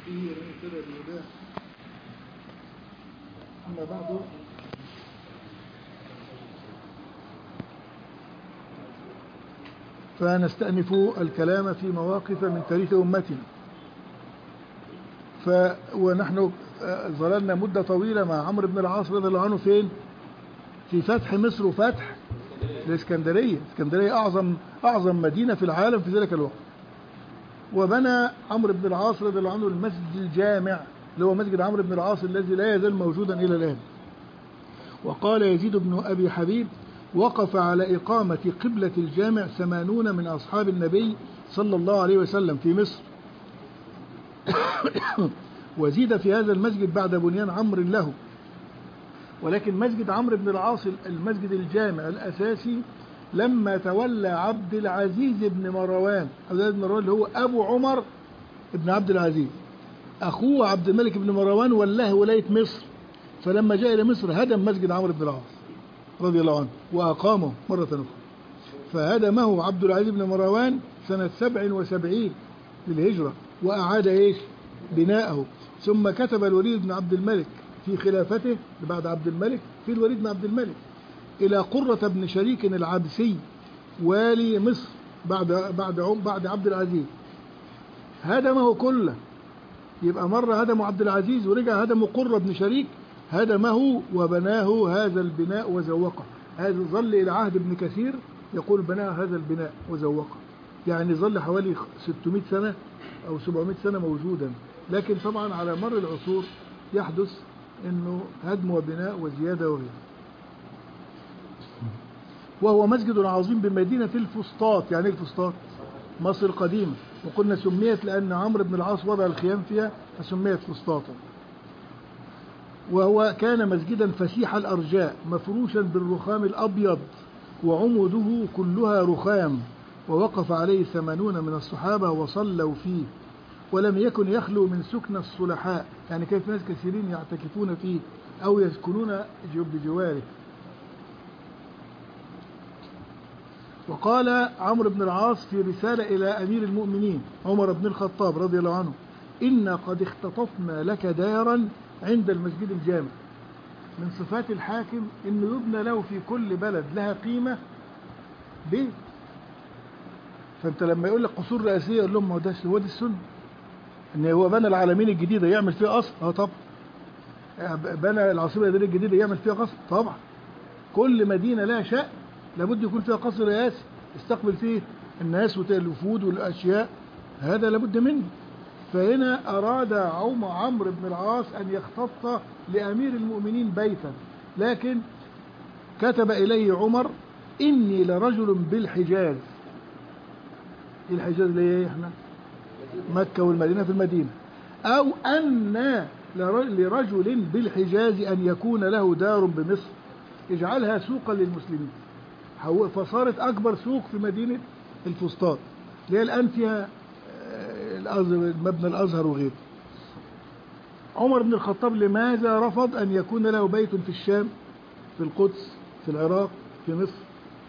به ومن اهتدى بهداه. أما بعد، فنستأنف الكلام في مواقف من تاريخ أمتنا. ونحن ظللنا مدة طويلة مع عمرو بن العاص رضي الله عنه فين؟ في فتح مصر وفتح الإسكندرية. الإسكندرية أعظم مدينة في العالم في ذلك الوقت. وبنى عمرو بن العاص رضي الله عنه المسجد الجامع اللي هو مسجد عمرو بن العاص الذي لا يزال موجودا إلى الآن. وقال يزيد بن أبي حبيب: وقف على إقامة قبلة الجامع 80 من أصحاب النبي صلى الله عليه وسلم في مصر. وزيد في هذا المسجد بعد بنيان عمرو له. ولكن مسجد عمرو بن العاص المسجد الجامع الأساسي لما تولى عبد العزيز بن مروان، اللي هو أبو عمر بن عبد العزيز، أخوه عبد الملك بن مروان ولاه ولاية مصر. فلما جاء إلى مصر هدم مسجد عمرو بن العاص رضي الله عنه وأقامه مرة أخرى. فهدمه عبد العزيز بن مروان سنة 77 للهجرة وأعاد بناءه. ثم كتب الوليد بن عبد الملك في خلافته بعد عبد الملك، في الوليد بن عبد الملك، إلى قرة بن شريك العبسي والي مصر بعد عبد العزيز، هدمه كله. يبقى مرة هدمه عبد العزيز ورجع هدمه قرة بن شريك، هدمه وبناه هذا البناء وزوقه. هذا ظل إلى عهد ابن كثير يقول بناء هذا البناء وزوقه، يعني ظل حوالي 600 سنة أو 700 سنة موجودا. لكن طبعا على مر العصور يحدث انه هدم وبناء وزيادة وغيره. وهو مسجد عظيم بمدينة الفسطاط. يعني الفسطاط مصر القديمة، وقلنا سميت لأن عمرو بن العاص وضع الخيام فيها فسميت فسطاطا. وهو كان مسجدا فسيح الأرجاء مفروشا بالرخام الأبيض وعمده كلها رخام، ووقف عليه 80 من الصحابة وصلوا فيه. ولم يكن يخلو من سكن الصلحاء، يعني كيف ناس كثيرين يعتكفون فيه أو يسكنون بجواره. وقال عمرو بن العاص في رسالة إلى أمير المؤمنين عمر بن الخطاب رضي الله عنه: إنا قد اختطفنا لك دارا عند المسجد الجامع. من صفات الحاكم إنه يبنى له في كل بلد لها قيمة بيت. فأنت لما يقول لك قصور رئاسية يقول لهم هو ده السنة، ان هو بنى العالمين الجديده يعمل فيها قصر. طبعا بنى العاصمه الاداريه الجديده يعمل فيها قصر. طبعا كل مدينه لها شأن لابد يكون فيها قصر رئاسي يستقبل فيه الناس والوفود والاشياء، هذا لابد منه. فهنا اراد عمرو بن العاص ان يختط لامير المؤمنين بيتا، لكن كتب اليه عمر: اني لرجل بالحجاز. الحجاز ليه احنا مكة والمدينة في المدينة، أو أن لرجل بالحجاز أن يكون له دار بمصر اجعلها سوقا للمسلمين. فصارت أكبر سوق في مدينة الفسطاط اللي هي الآن فيها مبنى الأزهر وغيره. عمر بن الخطاب لماذا رفض أن يكون له بيت في الشام، في القدس، في العراق، في مصر؟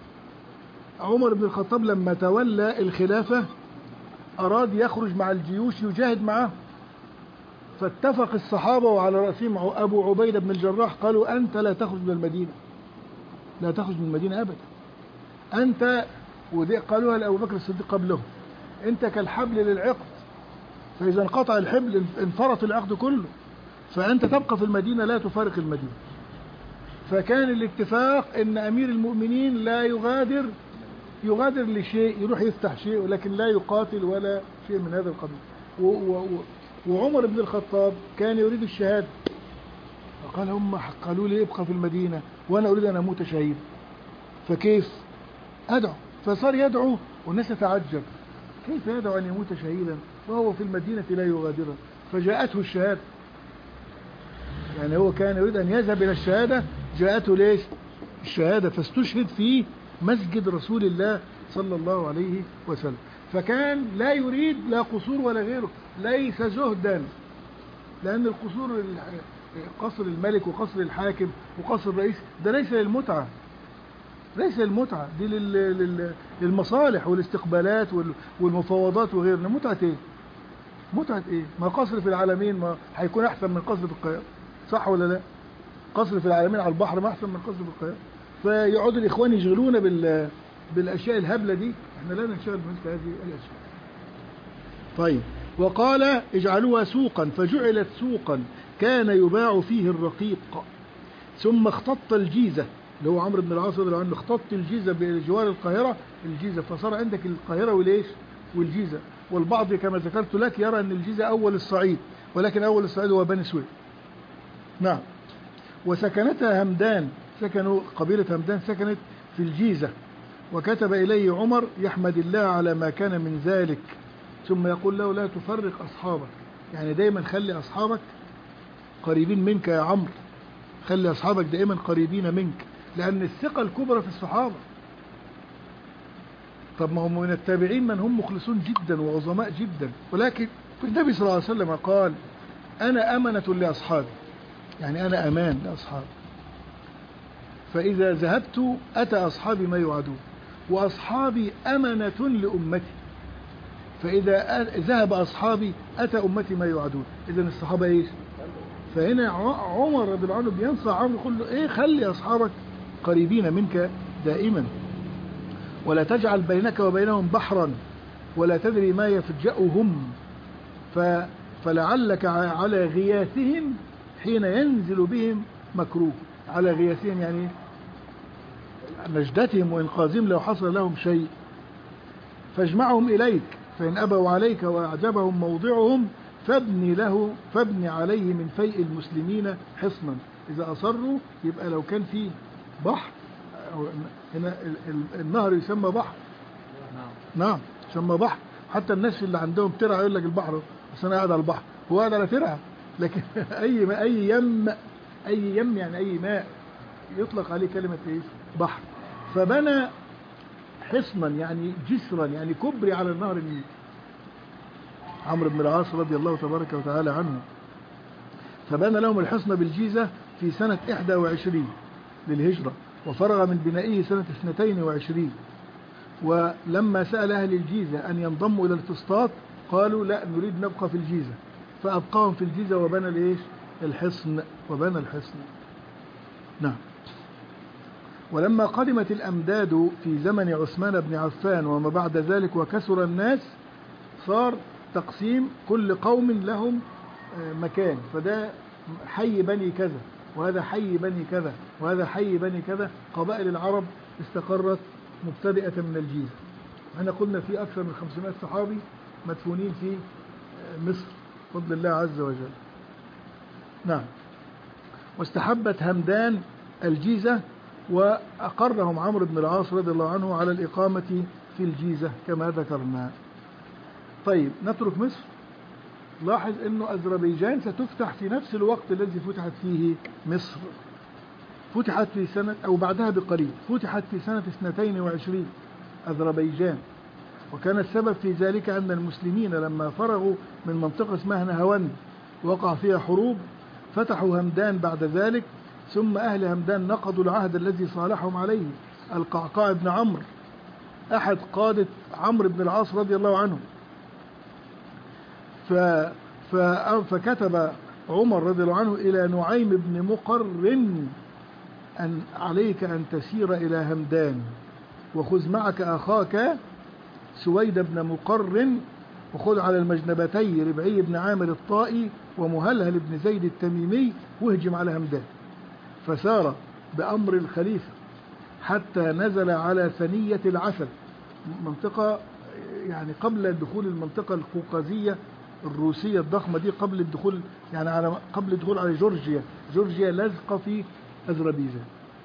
عمر بن الخطاب لما تولى الخلافة أراد يخرج مع الجيوش يجاهد معه، فاتفق الصحابة وعلى رأسهم أبو عبيدة بن الجراح قالوا: أنت لا تخرج من المدينة، لا تخرج من المدينة أبدا. أنت، ودي قالوها لأبو بكر الصديق قبله، أنت كالحبل للعقد، فإذا انقطع الحبل انفرط العقد كله، فأنت تبقى في المدينة لا تفارق المدينة. فكان الاتفاق أن أمير المؤمنين لا يغادر لشيء، يروح يفتح شيء، ولكن لا يقاتل ولا شيء من هذا القبيل. وعمر بن الخطاب كان يريد الشهادة، فقال: هم قالوا لي ابقى في المدينة وأنا أريد أن أموت شهيد، فكيف أدعو؟ فصار يدعو والناس تتعجب، كيف يدعو أن يموت شهيدا وهو في المدينة لا يغادرها؟ فجاءته الشهادة، يعني هو كان يريد أن يذهب إلى الشهادة، جاءته ليش الشهادة، فاستشهد في مسجد رسول الله صلى الله عليه وسلم. فكان لا يريد لا قصور ولا غيره، ليس زهدا، لأن القصور قصر الملك وقصر الحاكم وقصر الرئيس ده ليس للمتعة، ليس المتعة دي للمصالح والاستقبالات والمفاوضات وغيرها. متعة ايه؟ متعة ايه؟ ما قصر في العالمين ما هيكون احسن من قصر في القاهرة، صح ولا لا؟ قصر في العالمين على البحر ما احسن من قصر في القاهرة. فيقعدوا الاخوان يشغلونا بالاشياء الهبلة دي، احنا لا ننشغل بمثل هذه الاشياء. طيب، وقال اجعلوها سوقا، فجعلت سوقا كان يباع فيه الرقيق، ثم اختط الجيزة، اللي هو عمرو بن العاص رضي الله عنه اختط الجيزة بجوار القاهرة، الجيزة، فصار عندك القاهرة وليش والجيزة. والبعض كما ذكرت لك يرى أن الجيزة أول الصعيد، ولكن أول الصعيد هو بني سويف. نعم. وسكنتها همدان، سكنوا قبيلة همدان سكنت في الجيزة. وكتب إليه عمر يحمد الله على ما كان من ذلك، ثم يقول له لا تفرق أصحابك، يعني دايما خلي أصحابك قريبين منك يا عمرو، خلي أصحابك دائما قريبين منك، لأن الثقة الكبرى في الصحابة. طب ما هم من التابعين من هم مخلصون جدا وعظماء جدا، ولكن النبي صلى الله عليه وسلم قال أنا أمنة لأصحابي، يعني أنا أمان لأصحابي، فإذا ذهبت أتى أصحابي ما يوعدون، وأصحابي أمنة لأمتي، فإذا ذهب أصحابي أتى أمتي ما يوعدون. إذن الصحابة إيش؟ فهنا عمر رضي الله عنه بينصح عمرو يقول له إيه، خلي أصحابك قريبين منك دائما، ولا تجعل بينك وبينهم بحرا ولا تدري ما يفجأهم، فلعلك على غياثهم حين ينزل بهم مكروه. على غياثهم يعني نجدتهم وإنقاذهم لو حصل لهم شيء، فاجمعهم إليك، فإن أبوا عليك وأعجبهم موضعهم فابني عليه من فيء المسلمين حصنا. إذا أصروا يبقى لو كان في بحر، هنا النهر يسمى بحر، نعم يسمى بحر، حتى الناس اللي عندهم ترعى يقول لك البحر، بس أنا قاعد على البحر، هو قاعد على ترعى، لكن أي يم يعني أي ماء يطلق عليه كلمة إيه؟ بحر. فبنى حصنا يعني جسرا، يعني كبري على النهر النيل، عمرو بن العاص رضي الله تبارك وتعالى عنه. فبنى لهم الحصن بالجيزة في سنة 21 للهجرة، وفرغ من بنائه سنة 22. ولما سأل أهل الجيزة أن ينضموا إلى الفسطاط قالوا لا نريد نبقى في الجيزة، فأبقاهم في الجيزة وبنى الإيش؟ الحصن، وبنى الحصن. نعم. ولما قدمت الأمداد في زمن عثمان بن عفان وما بعد ذلك وكثر الناس، صار تقسيم كل قوم لهم مكان، فده حي بني كذا، وهذا حي بني كذا، وهذا حي بني كذا. قبائل العرب استقرت مبتدئة من الجيزة. احنا قلنا في أكثر من 500 صحابي مدفونين في مصر بفضل الله عز وجل. نعم. واستحبت همدان الجيزة، وأقرهم عمرو بن العاص رضي الله عنه على الإقامة في الجيزة كما ذكرنا. طيب نترك مصر. لاحظ أنه أذربيجان ستفتح في نفس الوقت الذي فتحت فيه مصر، فتحت في سنة أو بعدها بقريب، فتحت في سنة 22 أذربيجان. وكان السبب في ذلك أن المسلمين لما فرغوا من منطقة اسمها نهاوند وقع فيها حروب، فتحوا همدان بعد ذلك، ثم أهل همدان نقضوا العهد الذي صالحهم عليه القعقاع بن عمرو أحد قادة عمرو بن العاص رضي الله عنه. فكتب عمر رضي الله عنه إلى نعيم بن مقرن أن عليك أن تسير إلى همدان، وخذ معك أخاك سويد بن مقرن، وخذ على المجنبتي ربعي بن عامر الطائي ومهلهل بن زيد التميمي، واهجم على همدان. فسار بأمر الخليفة حتى نزل على ثنية العسل، منطقة يعني قبل دخول المنطقة القوقازية الروسية الضخمة دي، قبل الدخول يعني قبل الدخول على جورجيا لازقة في أذربيجان.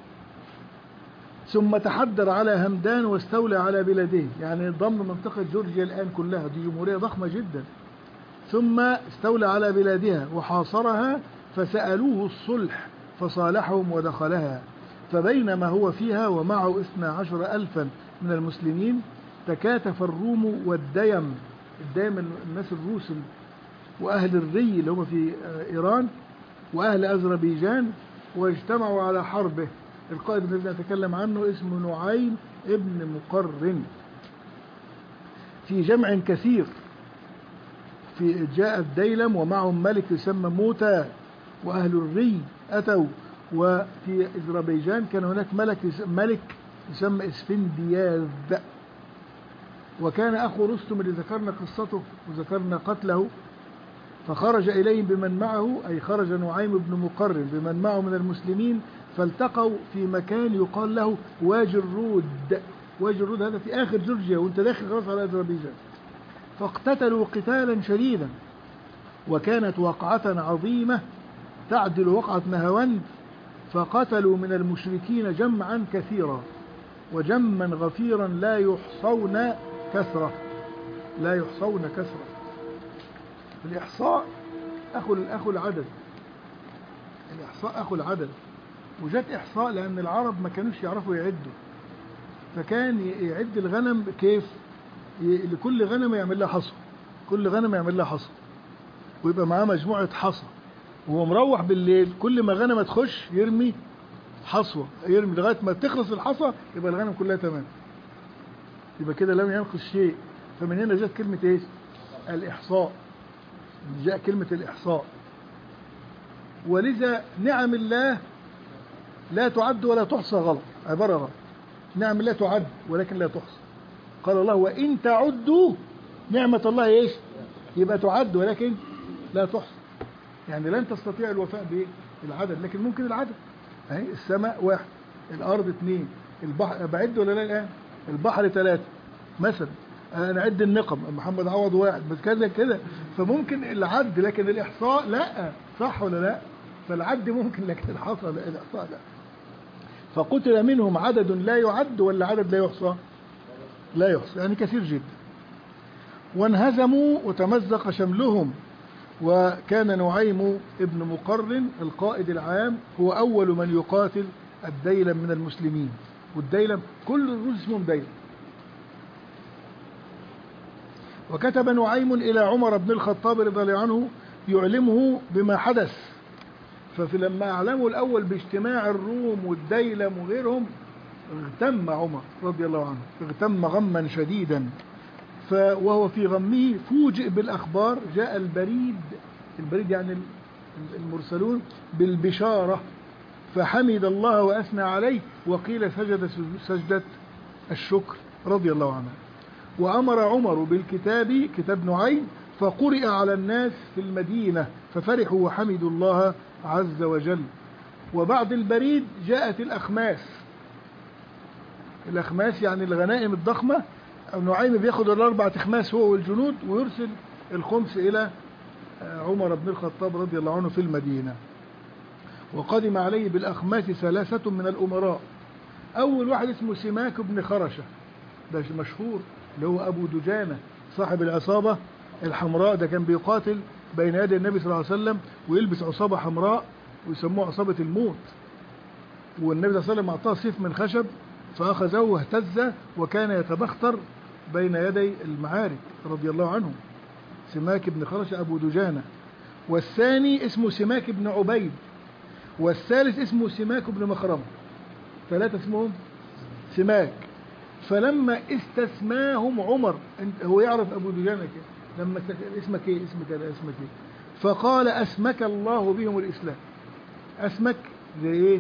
ثم تحدر على همدان واستولى على بلاده، يعني ضم منطقة جورجيا الآن كلها، دي جمهورية ضخمة جدا. ثم استولى على بلادها وحاصرها، فسألوه الصلح فصالحهم ودخلها. فبينما هو فيها ومعه 12,000 من المسلمين، تكاتف الروم والديم، الديم الناس الروس وأهل الري اللي هم في إيران وأهل أذربيجان، واجتمعوا على حربه. القائد الذي نتكلم عنه اسمه نعيم ابن مقرن، في جمع كثير في جاء الديلم ومعهم ملك يسمى موتى، وأهل الري أتوا. وفي أذربيجان كان هناك ملك يسمى اسفندياز، وكان أخو رستم اللي ذكرنا قصته وذكرنا قتله، فخرج إليهم بمن معه، أي خرج نعيم بن مقرن بمن معه من المسلمين، فالتقوا في مكان يقال له وادي الرود. وادي الرود هذا في آخر جورجيا وانت داخل خلاص على أذربيجان. فاقتتلوا قتالا شديدا، وكانت وقعة عظيمة تعدل وقعة نهاوند، فقتلوا من المشركين جمعا كثيرا وجما غفيرا لا يحصون كثرة. لا يحصون كثرة. الإحصاء أخو العدد. الإحصاء أخو العدد. وجت إحصاء لأن العرب ما كانوش يعرفوا يعدوا، فكان يعد الغنم كيف؟ لكل غنم يعمل لها حصى، كل غنم يعمل لها حصى، ويبقى معاه مجموعة حصى، وهو مروح بالليل كل ما غنمة تخش يرمي حصوة، يرمي لغاية ما تخلص الحصى يبقى الغنم كلها تمام، يبقى كده لم ينقص شيء. فمن هنا جاءت كلمة ايش؟ الإحصاء. جاء كلمة الإحصاء. ولذا نعم الله لا تعد ولا تحصى، غلط، عبارة غلط. نعم الله تعد ولكن لا تحصى. قال الله وإن تعدوا نعمة الله ايش؟ يبقى تعد ولكن لا تحصى. يعني لن تستطيع الوفاء بالعدد، لكن ممكن العدد. اهي السماء 1، الأرض 2، البحر بعد ولا لا الآن؟ البحر 3 مثلا. أنا أعد النقم، محمد عوض 1 بس كده. فممكن العد لكن الإحصاء لا، صح ولا لا؟ فالعد ممكن لكن الإحصاء لا. فقتل منهم عدد لا يعد ولا عدد لا يحصى؟ لا يحصى، يعني كثير جدا. وانهزموا وتمزق شملهم. وكان نعيم ابن مقرن القائد العام هو أول من يقاتل الديلم من المسلمين. والديلم كل الرجل اسمهم ديلم. وكتب نعيم إلى عمر بن الخطاب رضي الله عنه يعلمه بما حدث. فلما أعلموا الأول باجتماع الروم والديلم وغيرهم اغتم عمر رضي الله عنه، اغتم غما شديدا. وهو في غمه فوجئ بالأخبار، جاء البريد يعني المرسلون بالبشارة، فحمد الله وأثنى عليه، وقيل سجد سجدة الشكر رضي الله عنه. وأمر عمر بالكتاب، كتاب نعيم، فقرئ على الناس في المدينة ففرحوا وحمدوا الله عز وجل. وبعد البريد جاءت الأخماس يعني الغنائم الضخمة. نعيم بياخد 4 أخماس هو والجنود، ويرسل الخمس إلى عمر بن الخطاب رضي الله عنه في المدينة. وقدم عليه بالأخماس 3 من الأمراء. أول واحد اسمه سماك بن خرشة، ده مشهور، اللي هو أبو دجانة صاحب العصابة الحمراء، ده كان بيقاتل بين يدي النبي صلى الله عليه وسلم ويلبس عصابة حمراء ويسموه عصابة الموت. والنبي صلى الله عليه وسلم أعطاه سيف من خشب فأخذه واهتز وكان يتبختر بين يدي المعارك رضي الله عنه. سماك بن خرشة أبو دجانة. والثاني اسمه سماك بن عبيد. والثالث اسمه سماك بن مخرمة. 3 اسمهم سماك. فلما استسماهم عمر، هو يعرف أبو دجانة كده، لما اسمك ايه؟ اسمك ايه؟ فقال أسمك الله بهم الإسلام. أسمك زي ايه؟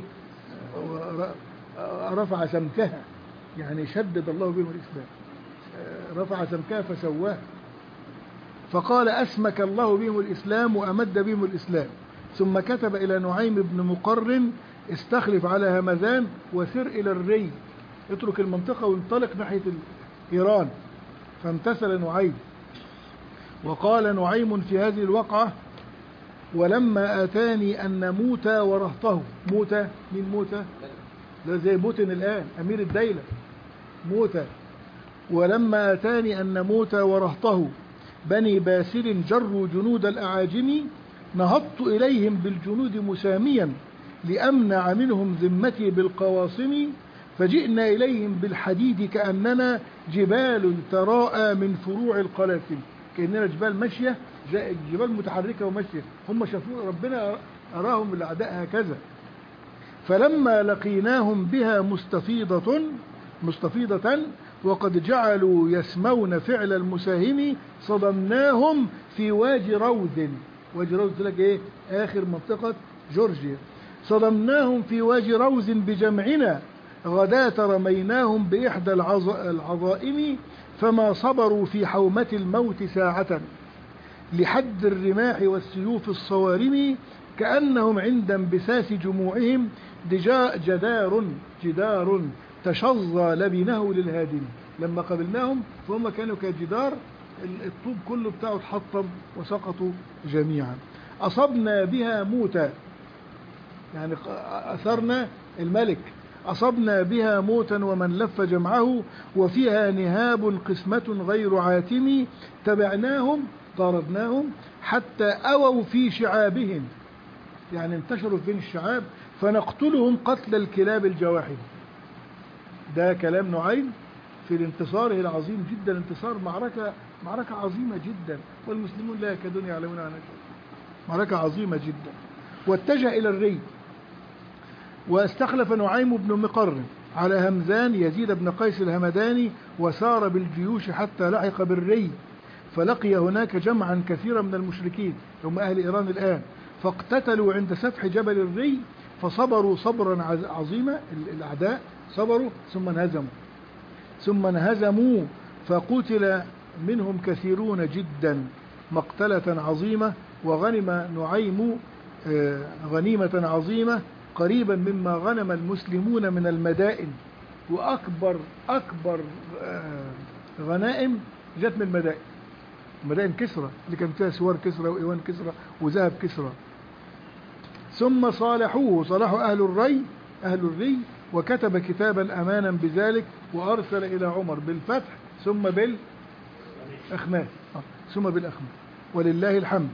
رفع سمكها، يعني شدد الله بهم الإسلام، رفع سمكها فسواها. فقال أسمك الله بهم الإسلام وأمد بهم الإسلام. ثم كتب إلى نعيم بن مقرن استخلف على همذان وسر إلى الري، اترك المنطقة وانطلق ناحية إيران. فامتثل نعيم. وقال نعيم في هذه الوقعة ولما آتاني أن موتى ورهطه. موتى من موتى؟ ده زي بوتين الآن أمير الديلة موتى. ولما آتاني أن موتى ورهطه بني باسل جروا جنود الأعاجم نهضت إليهم بالجنود مساميا لأمنع منهم ذمتي بالقواصم فجئنا إليهم بالحديد كأننا جبال تراءى من فروع القلاسم. كأننا جبال ماشية، جبال متحركة وماشية. هم شافوا ربنا أراهم الأعداء هكذا. فلما لقيناهم بها مستفيضة وقد جعلوا يسمون فعل المساهم صدمناهم في وادي روذ. وادي روذ لك إيه؟ آخر منطقة جورجيا. صدمناهم في وادي روذ بجمعنا غداة رميناهم بإحدى العظائم فما صبروا في حومة الموت ساعة لحد الرماح والسيوف الصوارم كأنهم عند انبساس جموعهم جدار تشظى لبنه للهادم. لما قبلناهم فهم كانوا كجدار، الطوب كله بتاعه اتحطم وسقطوا جميعا. أصبنا بها موتا، يعني أثرنا الملك، أصبنا بها موتا ومن لف جمعه وفيها نهاب قسمة غير عاتم تبعناهم طاردناهم حتى أووا في شعابهم، يعني انتشروا بين الشعاب فنقتلهم قتل الكلاب الجواحد. ده كلام نعيم في الانتصار العظيم جدا، انتصار معركة عظيمة جدا، والمسلمون لا يكادون يعلمون عنها شيء. معركة عظيمة جدا. واتجه إلى الري، واستخلف نعيم بن مقرن على همزان يزيد بن قيس الهمداني وسار بالجيوش حتى لحق بالري، فلقي هناك جمعا كثيرا من المشركين هم أهل إيران الآن، فاقتتلوا عند سفح جبل الري فصبروا صبرا عظيما. الأعداء صبروا ثم انهزموا فقتل منهم كثيرون جدا مقتلة عظيمة، وغنم نعيم غنيمة عظيمة قريبا مما غنم المسلمون من المدائن. وأكبر غنائم جت من مدائن كسرى اللي كان فيها سوار كسرى وإيوان كسرى وذهب كسرى. ثم صالحوا أهل الري وكتب كتابا أمانا بذلك وأرسل إلى عمر بالفتح ثم بالأخماس ولله الحمد.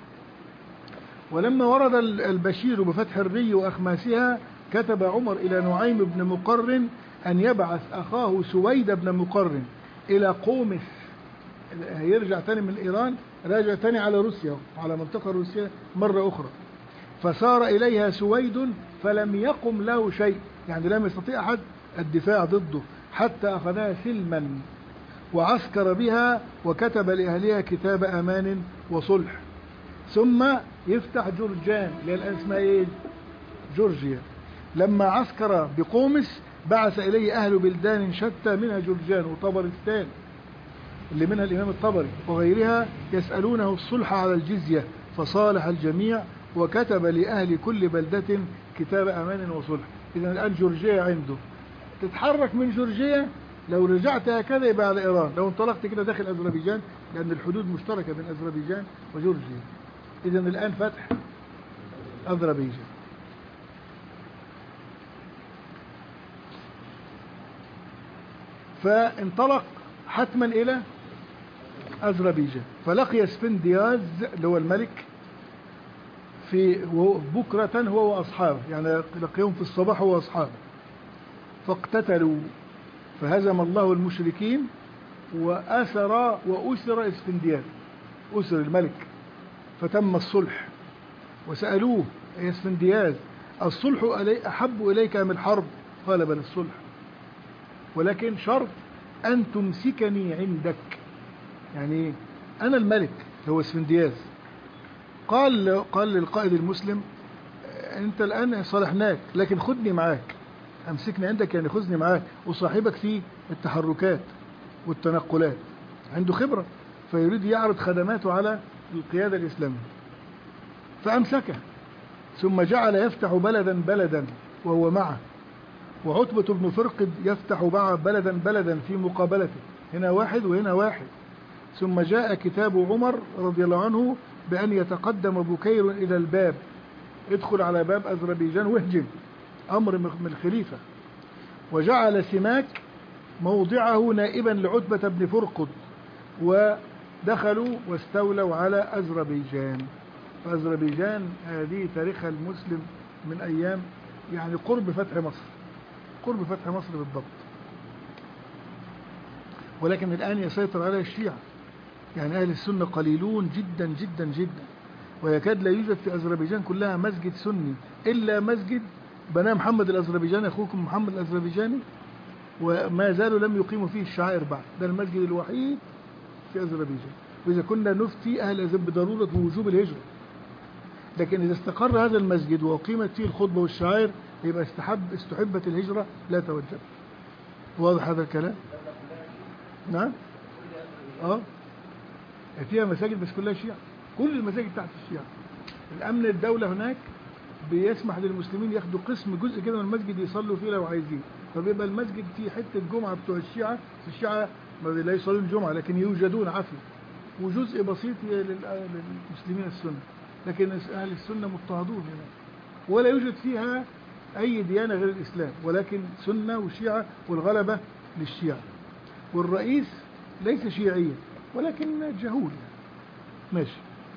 ولما ورد البشير بفتح الري وأخماسها كتب عمر إلى نعيم بن مقرن أن يبعث أخاه سويد بن مقرن إلى قومس، يرجع تاني من إيران، راجع تاني على روسيا، على منطقة روسيا مرة أخرى. فسار إليها سويد فلم يقم له شيء، يعني لم يستطيع أحد الدفاع ضده حتى أخذها سلما وعسكر بها وكتب لأهلها كتاب أمان وصلح. ثم يفتح جورجان اللي الآن اسمها إيه؟ جورجيا. لما عسكر بقومس بعث إليه أهل بلدان شتى منها جورجان وطبرستان اللي منها الإمام الطبري وغيرها يسألونه الصلح على الجزية، فصالح الجميع وكتب لأهل كل بلدة كتاب أمان وصلح. إذا الآن جورجيا عنده، تتحرك من جورجيا لو رجعت هكذا يبقى على إيران، لو انطلقت كده داخل أذربيجان لأن الحدود مشتركة بين أذربيجان وجورجيا. إذا الآن فتح أذربيجان. فانطلق حتما إلى أذربيجان، فلقي اسفندياز اللي هو الملك في بكرة هو وأصحابه، يعني لقيهم في الصباح هو وأصحابه، فاقتتلوا فهزم الله المشركين وأسر اسفندياز، أسر الملك، فتم الصلح. وسألوه يا اسفندياز الصلح أحب إليك أم الحرب؟ قال بل الصلح، ولكن شرط أن تمسكني عندك، يعني أنا الملك هو اسفندياز. قال للقائد المسلم أنت الآن صالحناك لكن خذني معاك، أمسكني عندك يعني خذني معاك وصاحبك في التحركات والتنقلات، عنده خبرة فيريد يعرض خدماته على القيادة الإسلامية. فأمسكه ثم جعل يفتح بلدا وهو معه، وعتبة بن فرقد يفتح بلدا في مقابلته، هنا واحد وهنا واحد. ثم جاء كتاب عمر رضي الله عنه بأن يتقدم بكير إلى الباب، ادخل على باب أذربيجان واهجم، أمر من الخليفة. وجعل سماك موضعه نائبا لعتبة بن فرقد، ودخلوا واستولوا على أذربيجان. فأذربيجان هذه تاريخها المسلم من أيام يعني قرب فتح مصر بالضبط. ولكن الآن يسيطر عليها الشيعة، يعني أهل السنة قليلون جدا جدا جدا، ويكاد لا يوجد في أذربيجان كلها مسجد سني إلا مسجد بناه محمد الأذربيجاني، أخوكم محمد الأذربيجاني وما زالوا لم يقيموا فيه الشعائر بعد. ده المسجد الوحيد في أذربيجان. وإذا كنا نفتي أهل أذربيجان بضرورة وجوب الهجرة، لكن إذا استقر هذا المسجد وأقيمت فيه الخطبة والشعائر يبقى استحبت الهجرة لا توجب. واضح هذا الكلام؟ نعم. فيها مساجد بس كلها شيعة، كل المساجد تحت الشيعة. الأمن الدولة هناك بيسمح للمسلمين ياخدوا قسم جزء كده من المسجد يصلوا فيه لو عايزين، فبيبقى المسجد فيه حتة جمعة بتوع الشيعة ما لا يصلون الجمعة لكن يوجدون عافية، وجزء بسيط للمسلمين السنة، لكن أهل السنة مضطهدون هناك، ولا يوجد فيها أي ديانة غير الإسلام، ولكن سنة وشيعة والغلبة للشيعة، والرئيس ليس شيعيا ولكن جهول يعني. ماشي.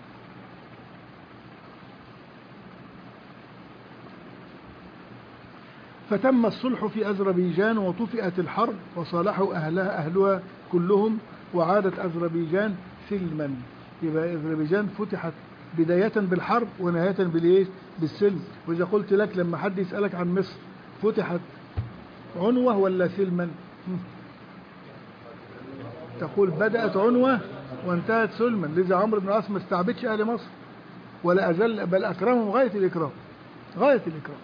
فتم الصلح في أذربيجان وطفئت الحرب وصالحوا أهلها كلهم وعادت أذربيجان سلما. يبقى أذربيجان فتحت بداية بالحرب ونهاية بالسلم. وإذا قلت لك لما حد يسألك عن مصر فتحت عنوة ولا سلما؟ تقول بدأت عنوة وانتهت سلما. لذا عمرو بن العاص ما استعبدش أهل مصر ولا أذل، بل أكرمهم غاية الإكرام، غاية الإكرام.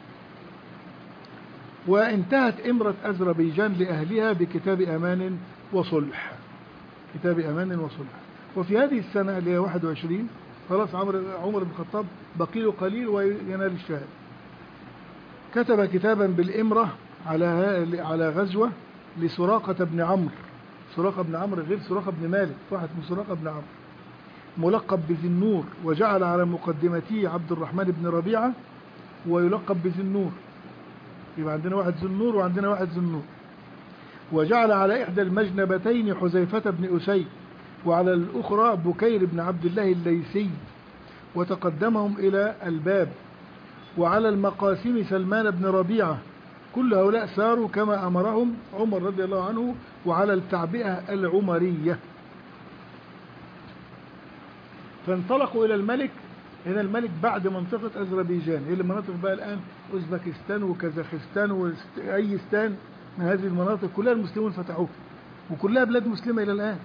وانتهت إمرة أذربيجان لأهلها بكتاب أمان وصلح، كتاب أمان وصلح. وفي هذه السنة اللي هي 21 خلاص عمر بن الخطاب بقي له قليل وينال الشهادة، كتب كتابا بالإمرة على غزوة لسراقة بن عمرو. سراقة بن عمرو غير سراقة بن مالك، واحد من سراقة بن عمرو ملقب بذي النور، وجعل على مقدمته عبد الرحمن بن ربيعة ويلقب بذي النور. يبقى عندنا واحد ذي النور وعندنا واحد ذي النور. وجعل على إحدى المجنبتين حذيفة بن أسيد وعلى الأخرى بكير بن عبد الله الليثي، وتقدمهم إلى الباب. وعلى المقاسم سلمان بن ربيعة. كل هؤلاء ساروا كما أمرهم عمر رضي الله عنه. وعلى التعبئة العمرية فانطلقوا إلى الملك. هنا الملك بعد منطقة أذربيجان، هي المناطق بقى الآن أوزبكستان وكازاخستان وأيستان، من هذه المناطق كلها المسلمون فتحوها وكلها بلاد مسلمة إلى الآن.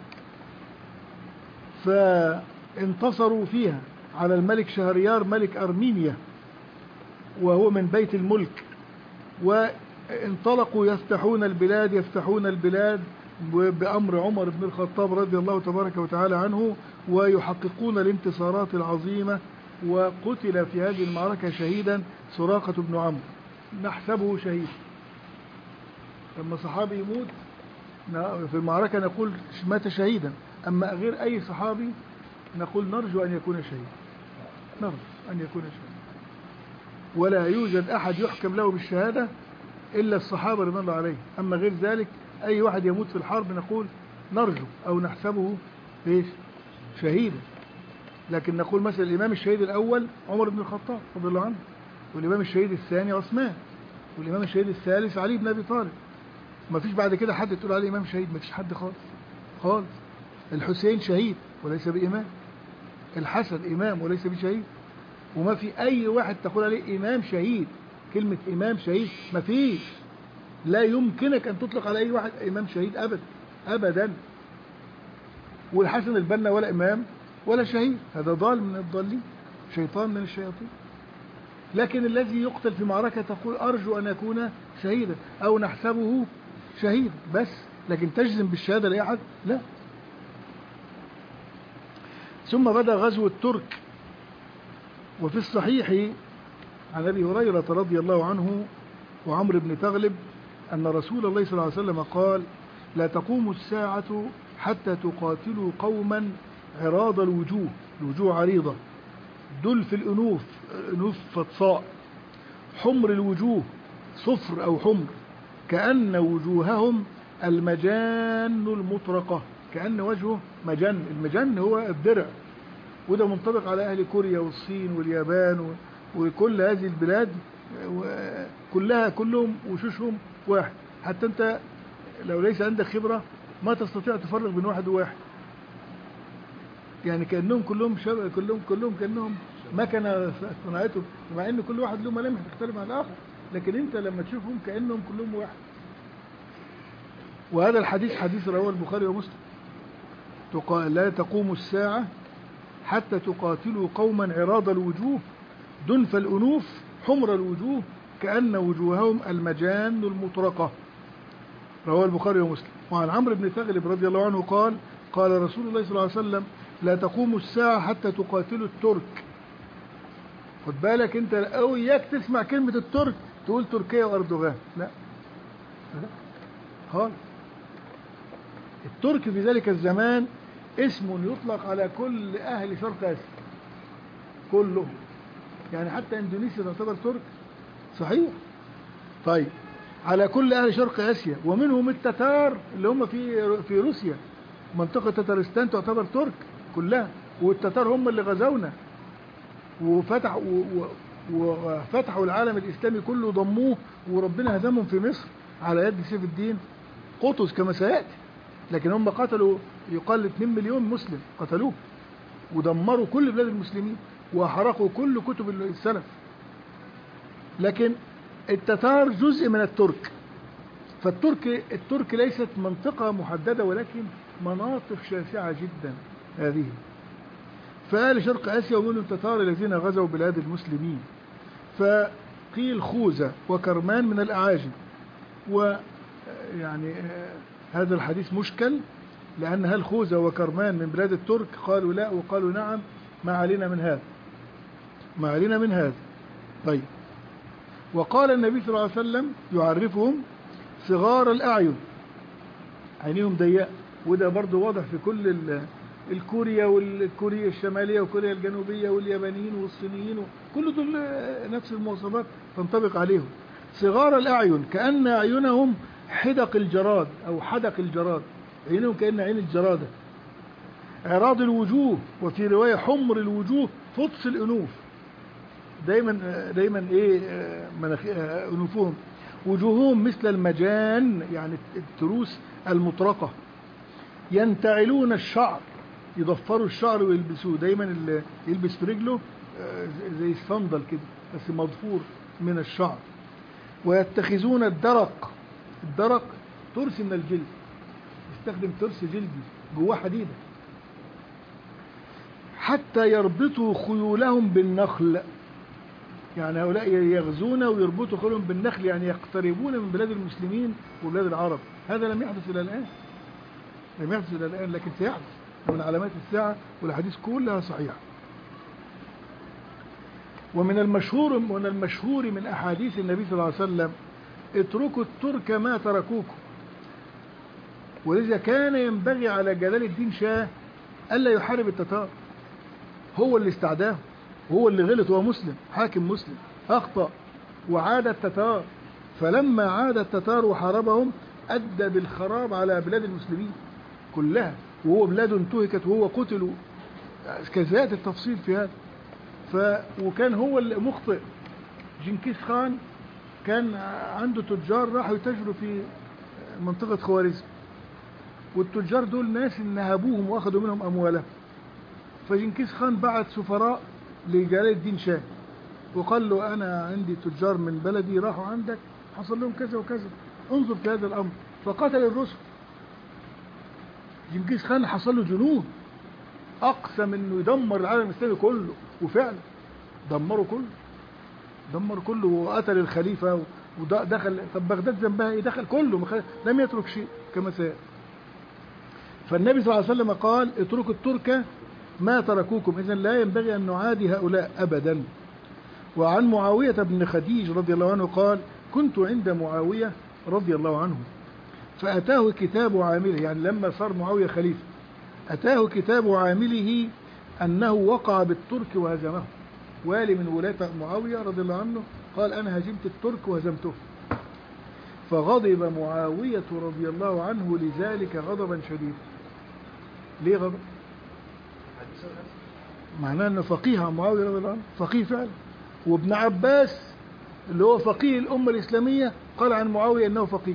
فانتصروا فيها على الملك شهريار ملك أرمينيا وهو من بيت الملك، وانطلقوا يفتحون البلاد بأمر عمر بن الخطاب رضي الله تبارك وتعالى عنه، ويحققون الانتصارات العظيمة. وقتل في هذه المعركة شهيدا سراقة بن عمرو، نحسبه شهيد. لما صحابي يموت في المعركة نقول مات شهيدا، أما غير أي صحابي نقول نرجو أن يكون شهيدا، نرجو أن يكون شهيدا. ولا يوجد أحد يحكم له بالشهادة إلا الصحابة رضي الله عليهم، أما غير ذلك أي واحد يموت في الحرب نقول نرجو أو نحسبه شهيدا. لكن نقول مثلا الإمام الشهيد الأول عمر بن الخطاب رضي الله عنه، والإمام الشهيد الثاني عثمان، والإمام الشهيد الثالث علي بن أبي طالب. ما فيش بعد كده حد تقول عليه إمام شهيد، ما فيش حد خالص. الحسين شهيد وليس بإمام، الحسن إمام وليس بشهيد، وما في أي واحد تقول عليه إمام شهيد. كلمة إمام شهيد ما فيش، لا يمكنك أن تطلق على أي واحد إمام شهيد أبدا. والحسن البنا ولا إمام ولا شهيد، هذا ضال من الضالين، شيطان من الشياطين. لكن الذي يقتل في معركة تقول أرجو أن يكون شهيدا أو نحسبه شهيد بس، لكن تجزم بالشهادة لأحد لا. ثم بدأ غزو الترك. وفي الصحيح عن أبي هريرة رضي الله عنه وعمرو بن تغلب أن رسول الله صلى الله عليه وسلم قال: لا تقوم الساعة حتى تقاتلوا قوما عراض الوجوه عريضة، دلف الأنوف فطساء، حمر الوجوه صفر أو حمر، كأن وجوههم المجان المطرقة، كأن وجهه مجن. المجن هو الدرع، وده منطبق على أهل كوريا والصين واليابان وكل هذه البلاد كلهم وشوشهم واحد. حتى أنت لو ليس عندك خبرة ما تستطيع تفرق بين واحد وواحد، يعني كأنهم كلهم كأنهم مكنة صنعتهم، مع أن كل واحد له ملامح تختلف عن الآخر، لكن أنت لما تشوفهم كأنهم كلهم واحد. وهذا الحديث حديث رواه البخاري ومسلم. لا تقوم الساعة حتى تقاتلوا قوما عراض الوجوه دنف الأنوف حمر الوجوه كأن وجوههم المجان المطرقة، رواه البخاري ومسلم. وعن عمرو بن ثغلب رضي الله عنه قال قال رسول الله صلى الله عليه وسلم لا تقوم الساعة حتى تقاتلوا الترك. خد بالك انت او اياك تسمع كلمة الترك تقول تركيا واردوغان، لا خالص. الترك في ذلك الزمان اسم يطلق على كل اهل شرق اسيا كلهم، يعني حتى اندونيسيا تعتبر ترك، صحيح. طيب على كل اهل شرق اسيا، ومنهم التتار اللي هم في روسيا، منطقة تتارستان تعتبر ترك كلها، والتتار هم اللي غزونا وفتحوا العالم الإسلامي كله، ضموه وربنا هزمهم في مصر على يد سيف الدين قطز كما سيأتي. لكن هم قتلوا يقال 2 مليون مسلم قتلوه، ودمروا كل بلاد المسلمين وحرقوا كل كتب السلف. لكن التتار جزء من الترك، فالترك ليست منطقة محددة ولكن مناطق شاسعة جدا هذه. فآل شرق آسيا ومنهم التتار الذين غزوا بلاد المسلمين. فقيل خوذة وكرمان من الأعاجم، ويعني هذا الحديث مشكل، لأن هل خوذة وكرمان من بلاد الترك؟ قالوا لا، وقالوا نعم، ما علينا من هذا، ما علينا من هذا. طيب، وقال النبي صلى الله عليه وسلم يعرفهم صغار الأعين، عينيهم ضيقة، وده برضو واضح في كل الكوريا والكوريا الشمالية وكوريا الجنوبية واليابانيين والصينيين، كل دول نفس المواصفات تنطبق عليهم. صغار الأعين كأن أعينهم حدق الجراد أو حدق الجراد، عينهم كأن عين الجرادة. عراض الوجوه، وفي رواية حمر الوجوه فطس الأنوف، دايما أنوفهم. وجوههم مثل المجان، يعني التروس المطرقة. ينتعلون الشعر، يضفروا الشعر ويلبسوه، دايما اللي يلبس في رجله زي الصندل كده بس مضفور من الشعر. ويتخذون الدرق ترس من الجلد، يستخدم ترس جلدي جواه حديدة. حتى يربطوا خيولهم بالنخل، يعني هؤلاء يغزون ويربطوا خيولهم بالنخل، يعني يقتربون من بلاد المسلمين وبلاد العرب. هذا لم يحدث إلى الآن، لكن سيحدث من علامات الساعة، والحديث كلها صحيحة. ومن المشهور من أحاديث النبي صلى الله عليه وسلم اتركوا الترك ما تركوكم. ولذا كان ينبغي على جلال الدين شاه ألا يحارب التتار، هو اللي استعداه، هو اللي غلط، هو مسلم، حاكم مسلم أخطأ وعاد التتار. فلما عاد التتار وحاربهم أدى بالخراب على بلاد المسلمين كلها، وهو بلاده انتهكت وهو قتلوا، كذات التفصيل في هذا. وكان هو المخطئ. جنكيز خان كان عنده تجار راحوا يتاجروا في منطقة خوارزم، والتجار دول ناس نهبوهم واخذوا منهم أموالهم. فجنكيز خان بعت سفراء لجلال الدين شاه وقال له أنا عندي تجار من بلدي راحوا عندك حصل لهم كذا وكذا، انظر في هذا الأمر. فقتل الرسل. جنكيز خان حصل له جنون، أقسم إنه يدمر العالم الإسلامي كله، وفعلا دمر كله وقتل الخليفة ودخل. طب بغداد ذنبها إيه؟ دخل كله، لم يترك شيء كما سيأتي. فالنبي صلى الله عليه وسلم قال اتركوا الترك ما تركوكم، إذن لا ينبغي أن نعادي هؤلاء أبدا. وعن معاوية بن خديج رضي الله عنه قال كنت عند معاوية رضي الله عنه فأتاه كتاب عامله، يعني لما صار معاوية خليفة أتاه كتاب عامله أنه وقع بالترك وهزمه. والي من ولاة معاوية رضي الله عنه قال أنا هزمت الترك وهزمته. فغضب معاوية رضي الله عنه لذلك غضبا شديدا. ليه غضب؟ معناه أنه فقيه معاوية رضي الله عنه، فقيه فعلا. وابن عباس اللي هو فقيه الأمة الإسلامية قال عن معاوية أنه فقيه.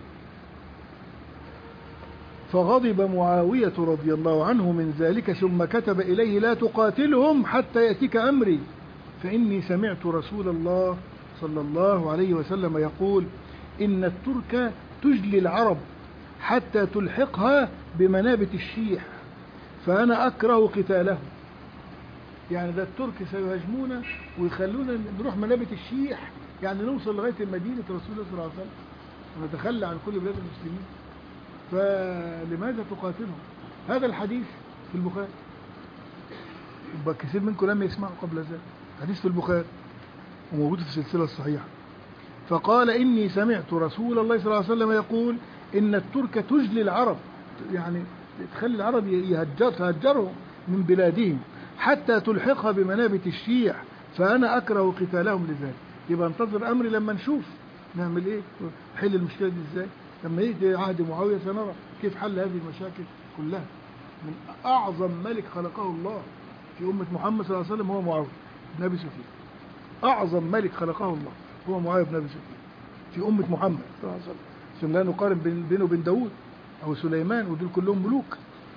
فغضب معاوية رضي الله عنه من ذلك، ثم كتب إليه لا تقاتلهم حتى يأتيك أمري، فإني سمعت رسول الله صلى الله عليه وسلم يقول إن الترك تجلي العرب حتى تلحقها بمنابت الشيح فأنا أكره قتالهم. يعني ده الترك سيهاجمونا ويخلونا نروح منابت الشيح، يعني نوصل لغاية مدينة رسول الله صلى الله عليه وسلم ونتخلى عن كل بلاد المسلمين، فلماذا تقاتلهم؟ هذا الحديث في البخاري، يبقى كثير منكم لم يسمعوا قبل ذلك. حديث في البخاري وموجود في السلسلة الصحيحة. فقال إني سمعت رسول الله صلى الله عليه وسلم يقول إن الترك تجلي العرب، يعني تخلي العرب تهجرهم من بلادهم حتى تلحقها بمنابت الشيح فأنا أكره قتالهم لذلك. يبقى انتظر أمري لما نشوف نعمل إيه، حل المشكلة دي إزاي. لما يجي عهد معاوية سنرى كيف حل هذه المشاكل كلها. من أعظم ملك خلقه الله في أمة محمد صلى الله عليه وسلم هو معاوية بن أبي سفيان. أعظم ملك خلقه الله هو معاوية بن أبي سفيان في أمة محمد صلى الله عليه وسلم، عشان لا نقارن بينه وبين داود أو سليمان ودول كلهم ملوك.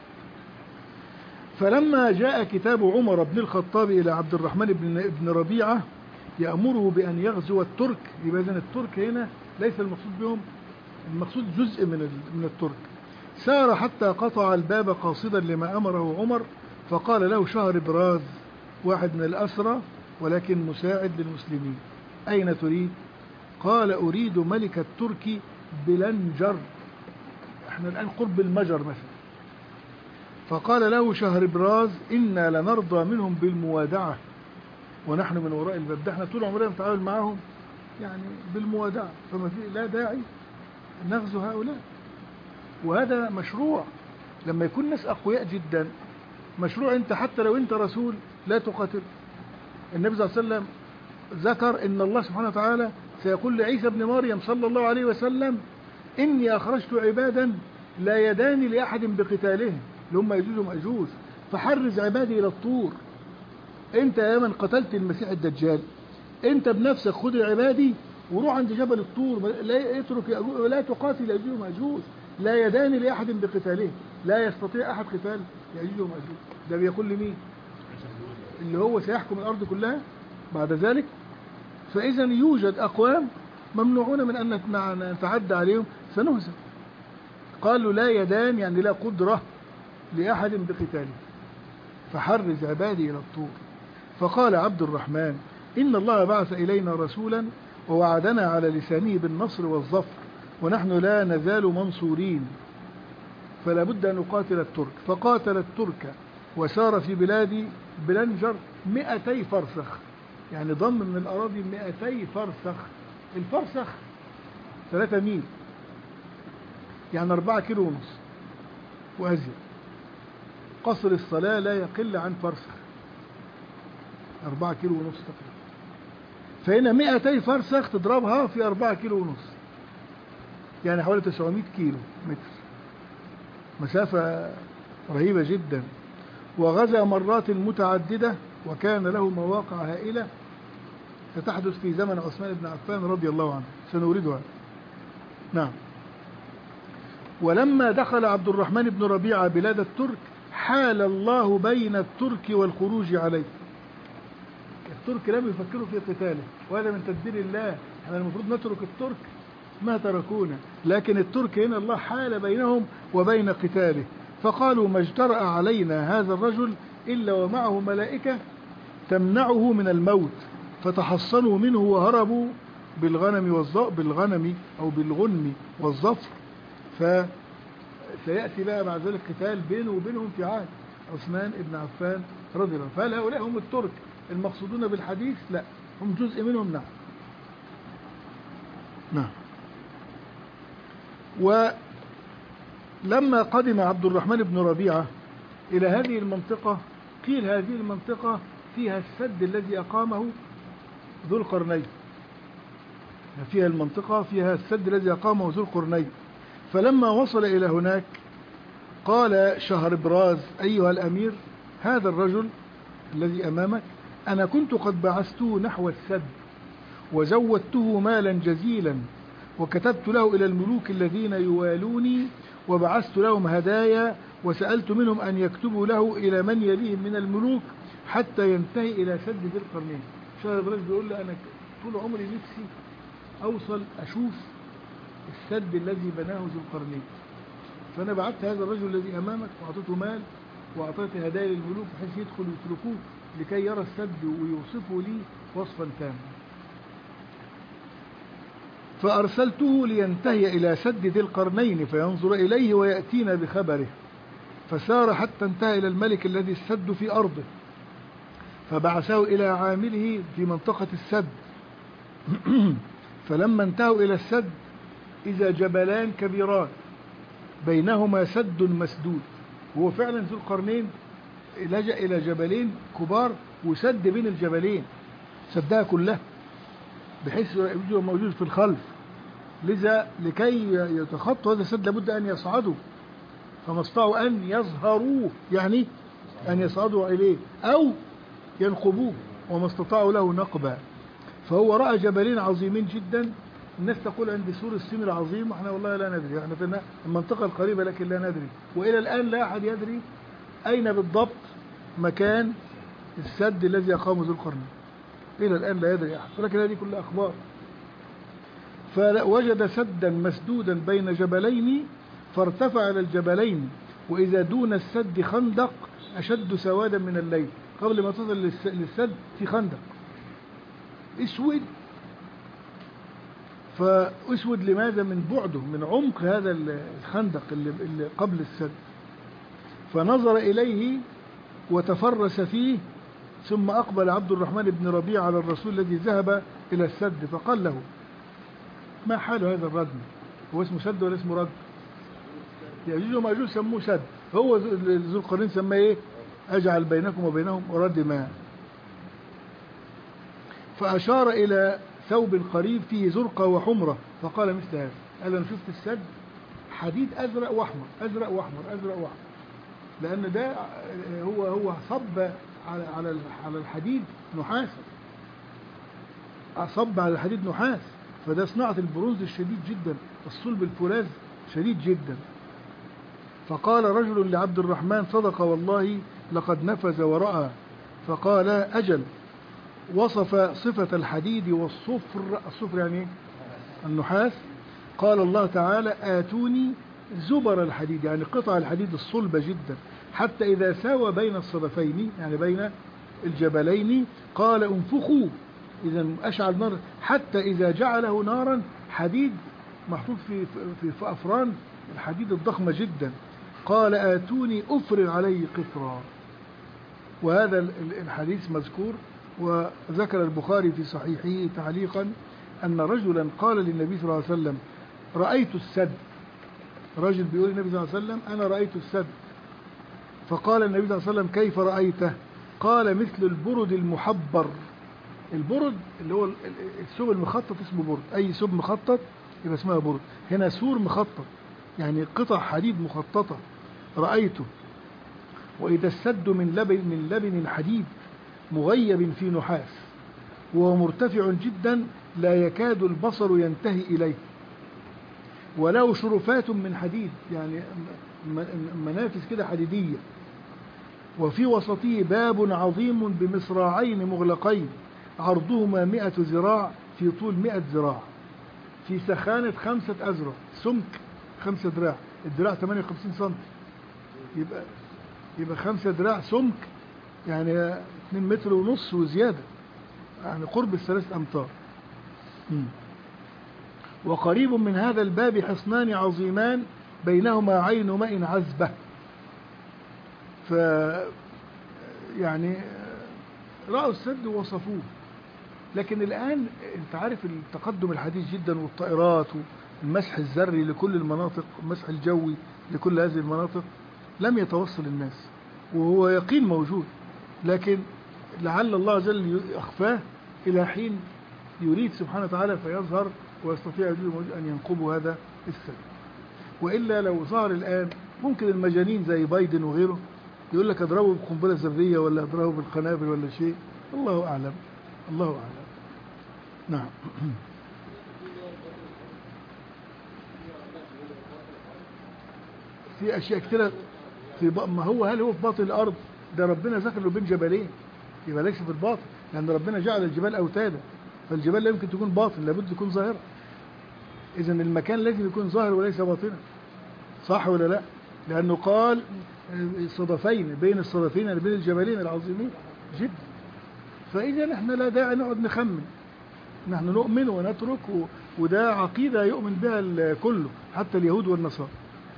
فلما جاء كتاب عمر بن الخطاب إلى عبد الرحمن بن ربيعة يأمره بأن يغزو الترك، يبقى إذن الترك هنا ليس المقصود بهم، المقصود جزء من الترك. سار حتى قطع الباب قاصدا لما أمره عمر، فقال له شهربراز واحد من الأسرى ولكن مساعد للمسلمين أين تريد؟ قال أريد ملك الترك بلنجر، احنا الآن قرب المجر مثلا. فقال له شهربراز إنا لنرضى منهم بالموادعة ونحن من وراء الباب، ده احنا طول عمرنا نتعامل معهم يعني بالموادعة، فما في لا داعي نغزو هؤلاء. وهذا مشروع لما يكون ناس أقوياء جدا، مشروع انت حتى لو انت رسول لا تقاتل. النبي صلى الله عليه وسلم ذكر ان الله سبحانه وتعالى سيقول لعيسى ابن مريم صلى الله عليه وسلم إني أخرجت عبادا لا يدان لأحد بقتالهم اللي هم يجوز ومأجوز فحرز عبادي إلى الطور. أنت يا من قتلت المسيح الدجال أنت بنفسك خذ عبادي وروح عند جبل الطور، لا تقاتل يجوز ومأجوز، لا يدان لأحد بقتالهم، لا يستطيع أحد قتال يجوز ومأجوز. ده بيقول لمين؟ اللي هو سيحكم الأرض كلها بعد ذلك. فإذا يوجد أقوام ممنوعون من أن نتعدى عليهم سنهزم. قالوا لا يدان يعني لا قدرة لأحد بقتاله فحرز عبادي إلى الطور. فقال عبد الرحمن إن الله بعث إلينا رسولا ووعدنا على لسانه بالنصر والظفر ونحن لا نزال منصورين فلا بد أن نقاتل الترك. فقاتل الترك وسار في بلاد بلنجر 200 فرسخ، يعني ضم من الأراضي 200 فرسخ. الفرسخ 3 ميل يعني 4 كيلو ونص وأزيد. قصر الصلاة لا يقل عن فرسخ 4 كيلو ونص تقريبا. فهنا 200 فرسخ تضربها في 4 كيلو ونص يعني حوالي 900 كيلو متر، مسافة رهيبة جدا. وغزا مرات متعددة وكان له مواقع هائلة ستحدث في زمن عثمان بن عفان رضي الله عنه سنوردها. نعم. ولما دخل عبد الرحمن بن ربيعة بلاد الترك حال الله بين الترك والخروج عليه. الترك لم يفكروا في قتاله وهذا من تدبير الله، احنا المفروض نترك الترك ما تركونا، لكن الترك هنا الله حال بينهم وبين قتاله. فقالوا ما اجترأ علينا هذا الرجل إلا ومعه ملائكة تمنعه من الموت، فتحصنوا منه وهربوا بالغنم أو بالغنم والظفر. فسيأتي بقى بعد ذلك قتال بينه وبينهم في عهد عثمان بن عفان رضي الله عنه. فهل هؤلاء هم الترك المقصودون بالحديث؟ لا، هم جزء منهم. نعم. نعم. ولما قدم عبد الرحمن بن ربيعة إلى هذه المنطقة قيل هذه المنطقة فيها السد الذي أقامه ذو القرنين، فيها المنطقة فيها السد الذي أقامه ذو القرنين. فلما وصل إلى هناك قال شهربراز أيها الأمير هذا الرجل الذي أمامك أنا كنت قد بعثته نحو السد وزودته مالا جزيلا وكتبت له إلى الملوك الذين يوالوني وبعثت لهم هدايا وسألت منهم أن يكتبوا له إلى من يليهم من الملوك حتى ينتهي إلى سد ذي القرنين. شهربراز بيقول له أنا طول عمري نفسي أوصل أشوف السد الذي بناه ذو القرنين فأنا بعت هذا الرجل الذي أمامك وأعطيته مال وأعطيته هدايا للملوك بحيث يدخل ويتركوه لكي يرى السد ويوصفه لي وصفا تاما. فأرسلته لينتهي إلى سد ذي القرنين فينظر إليه ويأتينا بخبره، فسار حتى انتهى إلى الملك الذي السد في أرضه، فبعثه إلى عامله في منطقة السد. فلما انتهوا إلى السد إذا جبلان كبيران بينهما سد مسدود. هو فعلا ذو القرنين لجأ إلى جبلين كبار وسد بين الجبلين، سدها كلها بحيث يبقى موجود في الخلف، لذا لكي يتخطوا هذا السد لابد أن يصعدوا، فما استطاعوا أن يظهروه، يعني أن يصعدوا إليه أو ينقبوه، وما استطاعوا له نقبا. فهو رأى جبلين عظيمين جدا. الناس تقول عند سور الصين العظيم، احنا والله لا ندري، احنا في المنطقة القريبة لكن لا ندري، وإلى الآن لا أحد يدري أين بالضبط مكان السد الذي أقامه ذو القرنين، إلى الآن لا يدري أحد، ولكن هذه كلها أخبار. فوجد سدا مسدودا بين جبلين فارتفع إلى الجبلين، وإذا دون السد خندق أشد سوادا من الليل. قبل ما تصل للسد في خندق اسود، فاسود لماذا؟ من بعده، من عمق هذا الخندق اللي قبل السد. فنظر إليه وتفرس فيه، ثم أقبل عبد الرحمن بن ربيع على الرسول الذي ذهب إلى السد فقال له: ما حال هذا الردم؟ هو اسمه سد ولا اسمه رد؟ يأجوج ومأجوج سموه سد، فهو ذو القرنين سماه ايه؟ أجعل بينكم وبينهم ردما. فأشار إلى ثوب قريب فيه زرقة وحمرة فقال مثل هذا. قال: أنا شفت السد حديد أزرق وأحمر، أزرق وأحمر، أزرق وأحمر، لأن ده هو صب على الحديد نحاس، صب على الحديد نحاس، فده صناعة البرونز الشديد جدا، الصلب الفولاذ شديد جدا. فقال رجل لعبد الرحمن: صدق والله لقد نفذ ورأى. فقال: أجل. وصف صفة الحديد والصفر، الصفر يعني النحاس. قال الله تعالى: آتوني زبر الحديد، يعني قطع الحديد الصلبة جدا، حتى إذا ساوى بين الصدفين، يعني بين الجبلين، قال: انفخوا، إذا أشعل نار، حتى إذا جعله نارا، حديد محطوط في أفران الحديد الضخمة جدا، قال: آتوني أفرغ عليه قطرا. وهذا الحديث مذكور، وذكر البخاري في صحيحه تعليقا أن رجلا قال للنبي صلى الله عليه وسلم: رأيت السد. رجل بيقول للنبي صلى الله عليه وسلم: أنا رأيت السد. فقال النبي صلى الله عليه وسلم: كيف رأيته؟ قال: مثل البرد المحبر. البرد اللي هو الثوب المخطط اسمه برد، أي ثوب مخطط يبقى اسمها برد. هنا سور مخطط، يعني قطع حديد مخططة رأيته. وإذا السد من لبن الحديد مغيب في نحاس، وهو مرتفع جدا لا يكاد البصر ينتهي إليه، وله شرفات من حديد، يعني منافذ كده حديدية، وفي وسطه باب عظيم بمصراعين مغلقين عرضهما 100 ذراع في طول 100 ذراع، في سخانة 5 أذرع، سمك 5 ذراع، الذراع 58 سم، يبقى 5 ذراع سمك، يعني 2 متر ونص وزيادة، يعني قرب 3 أمتار. وقريب من هذا الباب حصنان عظيمان بينهما عين ماء عذبة. ف يعني رأوا السد ووصفوه. لكن الآن انت عارف التقدم الحديث جدا، والطائرات والمسح الذري لكل المناطق، المسح الجوي لكل هذه المناطق لم يتوصل الناس، وهو يقين موجود، لكن لعل الله عز وجل أخفاه إلى حين يريد سبحانه وتعالى فيظهر ويستطيع أن ينقبوا هذا السد. وإلا لو ظهر الآن ممكن المجانين زي بايدن وغيره يقول لك اضربه بقنبلة ذرية ولا اضربه بالقنابل ولا شيء، الله أعلم، الله أعلم. نعم. في أشياء كثيرة ما هو هل هو في باطن الأرض؟ ده ربنا ذكر له بين جبلين، يبقى ليس في الباطن، لأن ربنا جعل الجبال أوتادا، فالجبال لا يمكن تكون باطن، لابد تكون ظاهرة. إذن المكان لازم يكون ظاهر وليس باطنا. صح ولا لا؟ لأنه قال صدفين، بين الصدفين يعني بين الجبلين العظيمين جدا. فإذا نحن لا داعي نقعد نخمن، نحن نؤمن ونترك، وده عقيدة يؤمن بها الكل حتى اليهود والنصارى.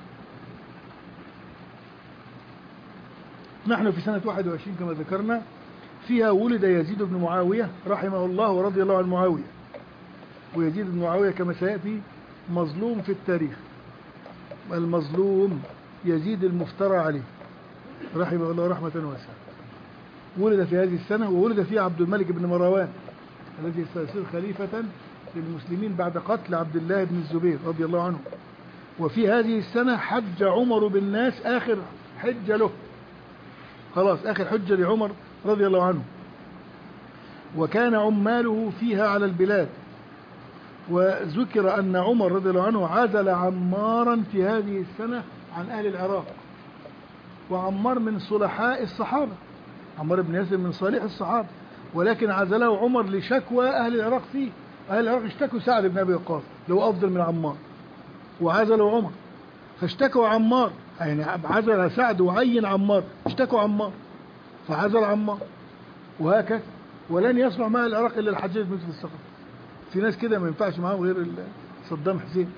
نحن في سنة 21 كما ذكرنا، فيها ولد يزيد بن معاوية رحمه الله ورضي الله عن معاوية. ويزيد بن معاوية كما سيأتي مظلوم في التاريخ، المظلوم يزيد المفترى عليه رحمه الله رحمة واسعة. ولد في هذه السنة، وولد فيه عبد الملك بن مروان الذي سيصير خليفة للمسلمين بعد قتل عبد الله بن الزبير رضي الله عنه. وفي هذه السنة حج عمر بالناس آخر حجة له، خلاص آخر حجة لعمر رضي الله عنه. وكان عماله فيها على البلاد. وذكر أن عمر رضي الله عنه عزل عمارا في هذه السنة عن أهل العراق. وعمار من صلحاء الصحابة، عمار بن ياسر من صالح الصحابة، ولكن عزله عمر لشكوى أهل العراق فيه. أهل العراق اشتكوا سعد بن أبي وقاص لو أفضل من عمار، وعزلوا عمر، فاشتكوا عمار، يعني عزل سعد وعين عمار، اشتكوا عمار فعزل عمار، وهكذا. ولن يصلح مع العراق إلا الحجاج بن يوسف الثقفي. في ناس كده ما ينفعش معاهم غير صدام حسين.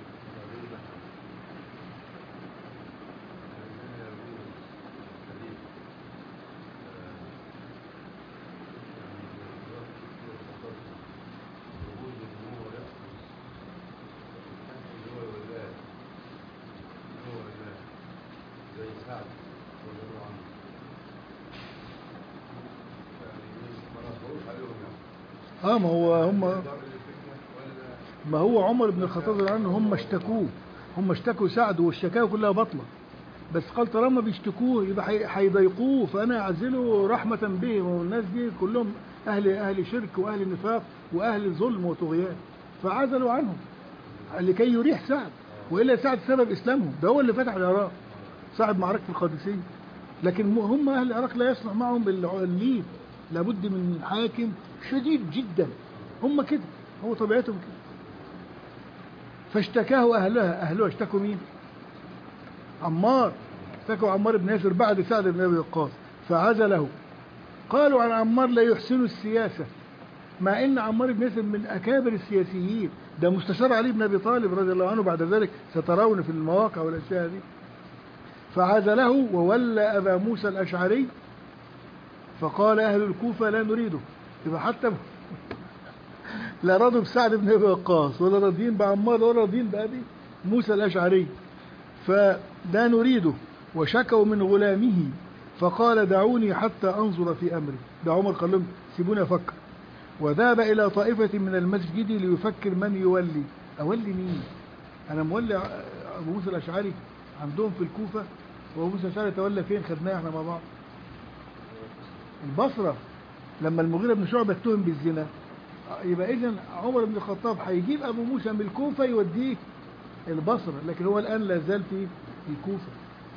ما هو عمر بن الخطاب رضي الله عنه هم اشتكوا سعد، والشكاوى كلها بطلة. بس قال طالما بيشتكوه يبقى هيضايقوه، فانا اعزله رحمة بهم. والناس دي كلهم اهل شرك واهل نفاق واهل ظلم وطغيان، فعزلوا عنهم لكي يريح سعد. والا سعد سبب اسلامهم، ده هو اللي فتح العراق صاحب معركة القادسية. لكن هم اهل العراق لا يصلح معهم باللين، لابد من حاكم شديد جدا. هم كده، هو طبيعتهم كده. فاشتكاه أهلها اشتكوا مين؟ عمار، اشتكوا عمار بن ياسر بعد سعد بن أبي وقاص فعزله. قالوا عن عمار لا يحسن السياسة، مع ان عمار بن ياسر من أكابر السياسيين، ده مستشار علي بن أبي طالب رضي الله عنه، بعد ذلك سترون في المواقع والأشياء دي. فعزله وولى أبا موسى الأشعري، فقال أهل الكوفة لا نريده. يبقى حتى لا رضوا بسعد بن أبي وقاص ولا راضين بعمار ولا راضين بأبي موسى الأشعري، فلا نريده. وشكوا من غلامه فقال دعوني حتى أنظر في أمري. ده عمر قال لهم سيبوني أفكر. وذهب إلى طائفة من المسجد ليفكر من يولي. أولي مين؟ أنا مولي أبو موسى الأشعري عندهم في الكوفة، وأبو موسى الأشعري تولى فين؟ خدناه احنا مع بعض البصرة لما المغيرة بن شعبة اتهم بالزنا. يبقى إذن عمر بن الخطاب هيجيب أبو موسى من الكوفة يوديه البصرة، لكن هو الآن لا زال في الكوفة.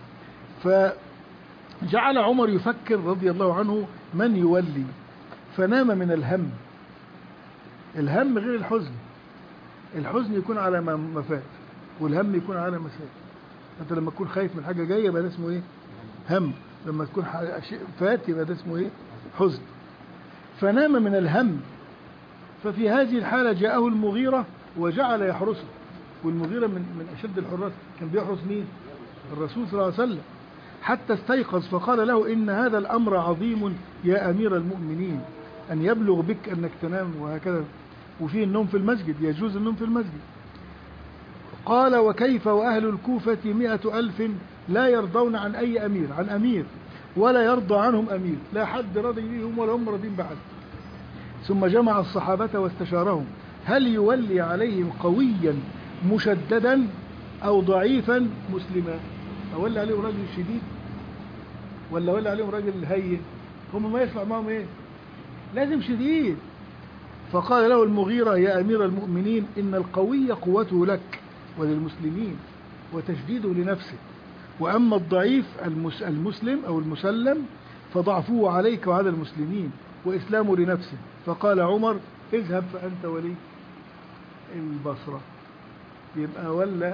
فجعل عمر يفكر رضي الله عنه من يولي، فنام من الهم. الهم غير الحزن، الحزن يكون على ما فات، والهم يكون على ما فات. أنت لما تكون خايف من حاجة جاية يبقى ده اسمه إيه؟ هم. لما تكون شيء فات يبقى ده اسمه إيه؟ حزن. فنام من الهم. ففي هذه الحالة جاءه المغيرة وجعل يحرسه. والمغيرة من أشد الحراس، كان بيحرس مين؟ الرسول صلى الله عليه وسلم. حتى استيقظ فقال له إن هذا الأمر عظيم يا أمير المؤمنين، أن يبلغ بك أنك تنام وهكذا. وفيه النوم في المسجد، يجوز النوم في المسجد. قال وكيف وأهل الكوفة 100,000 لا يرضون عن أي أمير، عن أمير ولا يرضى عنهم أمير، لا حد راضي بهم ولا هم راضين بحد. ثم جمع الصحابة واستشارهم هل يولي عليهم قويا مشددا أو ضعيفا مسلما؟ أولي عليهم راجل شديد ولا أولي عليهم راجل هين؟ هم ما يسمع معهم إيه؟ لازم شديد. فقال له المغيرة يا أمير المؤمنين إن القوي قوته لك وللمسلمين وتشديده لنفسه، وأما الضعيف المسلم أو المسلم فضعفوه عليك وعلى المسلمين وإسلامه لنفسه. فقال عمر اذهب فأنت ولي البصرة. يبقى ولا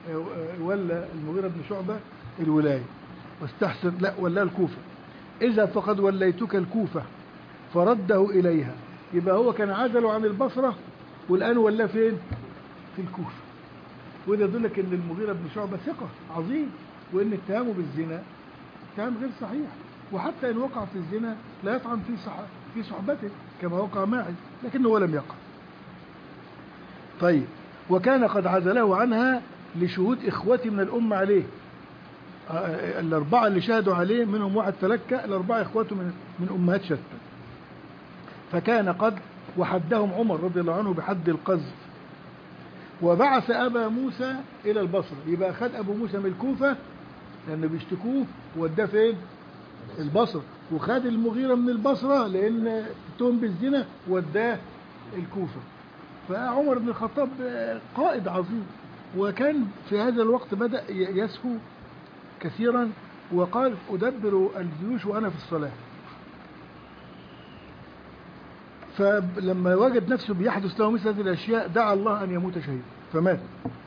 ولى المغيرة بن شعبة الولاية واستحسن، لا ولا الكوفة، إذا فقد وليتك الكوفة فرده إليها. يبقى هو كان عزله عن البصرة والآن ولاه فين؟ في الكوفة. وده يدلك ان المغيرة بن شعبة ثقة عظيم، وان اتهامه بالزنا اتهام غير صحيح، وحتى ان وقع في الزنا لا يطعن في صحبته كما وقع ماعز، لكنه لم يقع. طيب، وكان قد عزله عنها لشهود إخوته من الأمة عليه. الأربعة اللي شهدوا عليه منهم واحد تلكأ، الأربعة إخوته من أمهات شتى. فكان قد وحدهم عمر رضي الله عنه بحد القذف، وبعث أبا موسى إلى البصرة. يبقى خد أبو موسى من الكوفة لأنه بيشتكوه ووداه فين؟ البصرة. وخد المغيرة من البصرة لأن اتهم بالزنا وداه الكوفة. فعمر بن الخطاب قائد عظيم، وكان في هذا الوقت بدأ يسهو كثيرا، وقال أدبر الجيوش وأنا في الصلاة. فلما وجد نفسه بيحدث له مثل هذه الأشياء دعا الله أن يموت شهيدا فمات.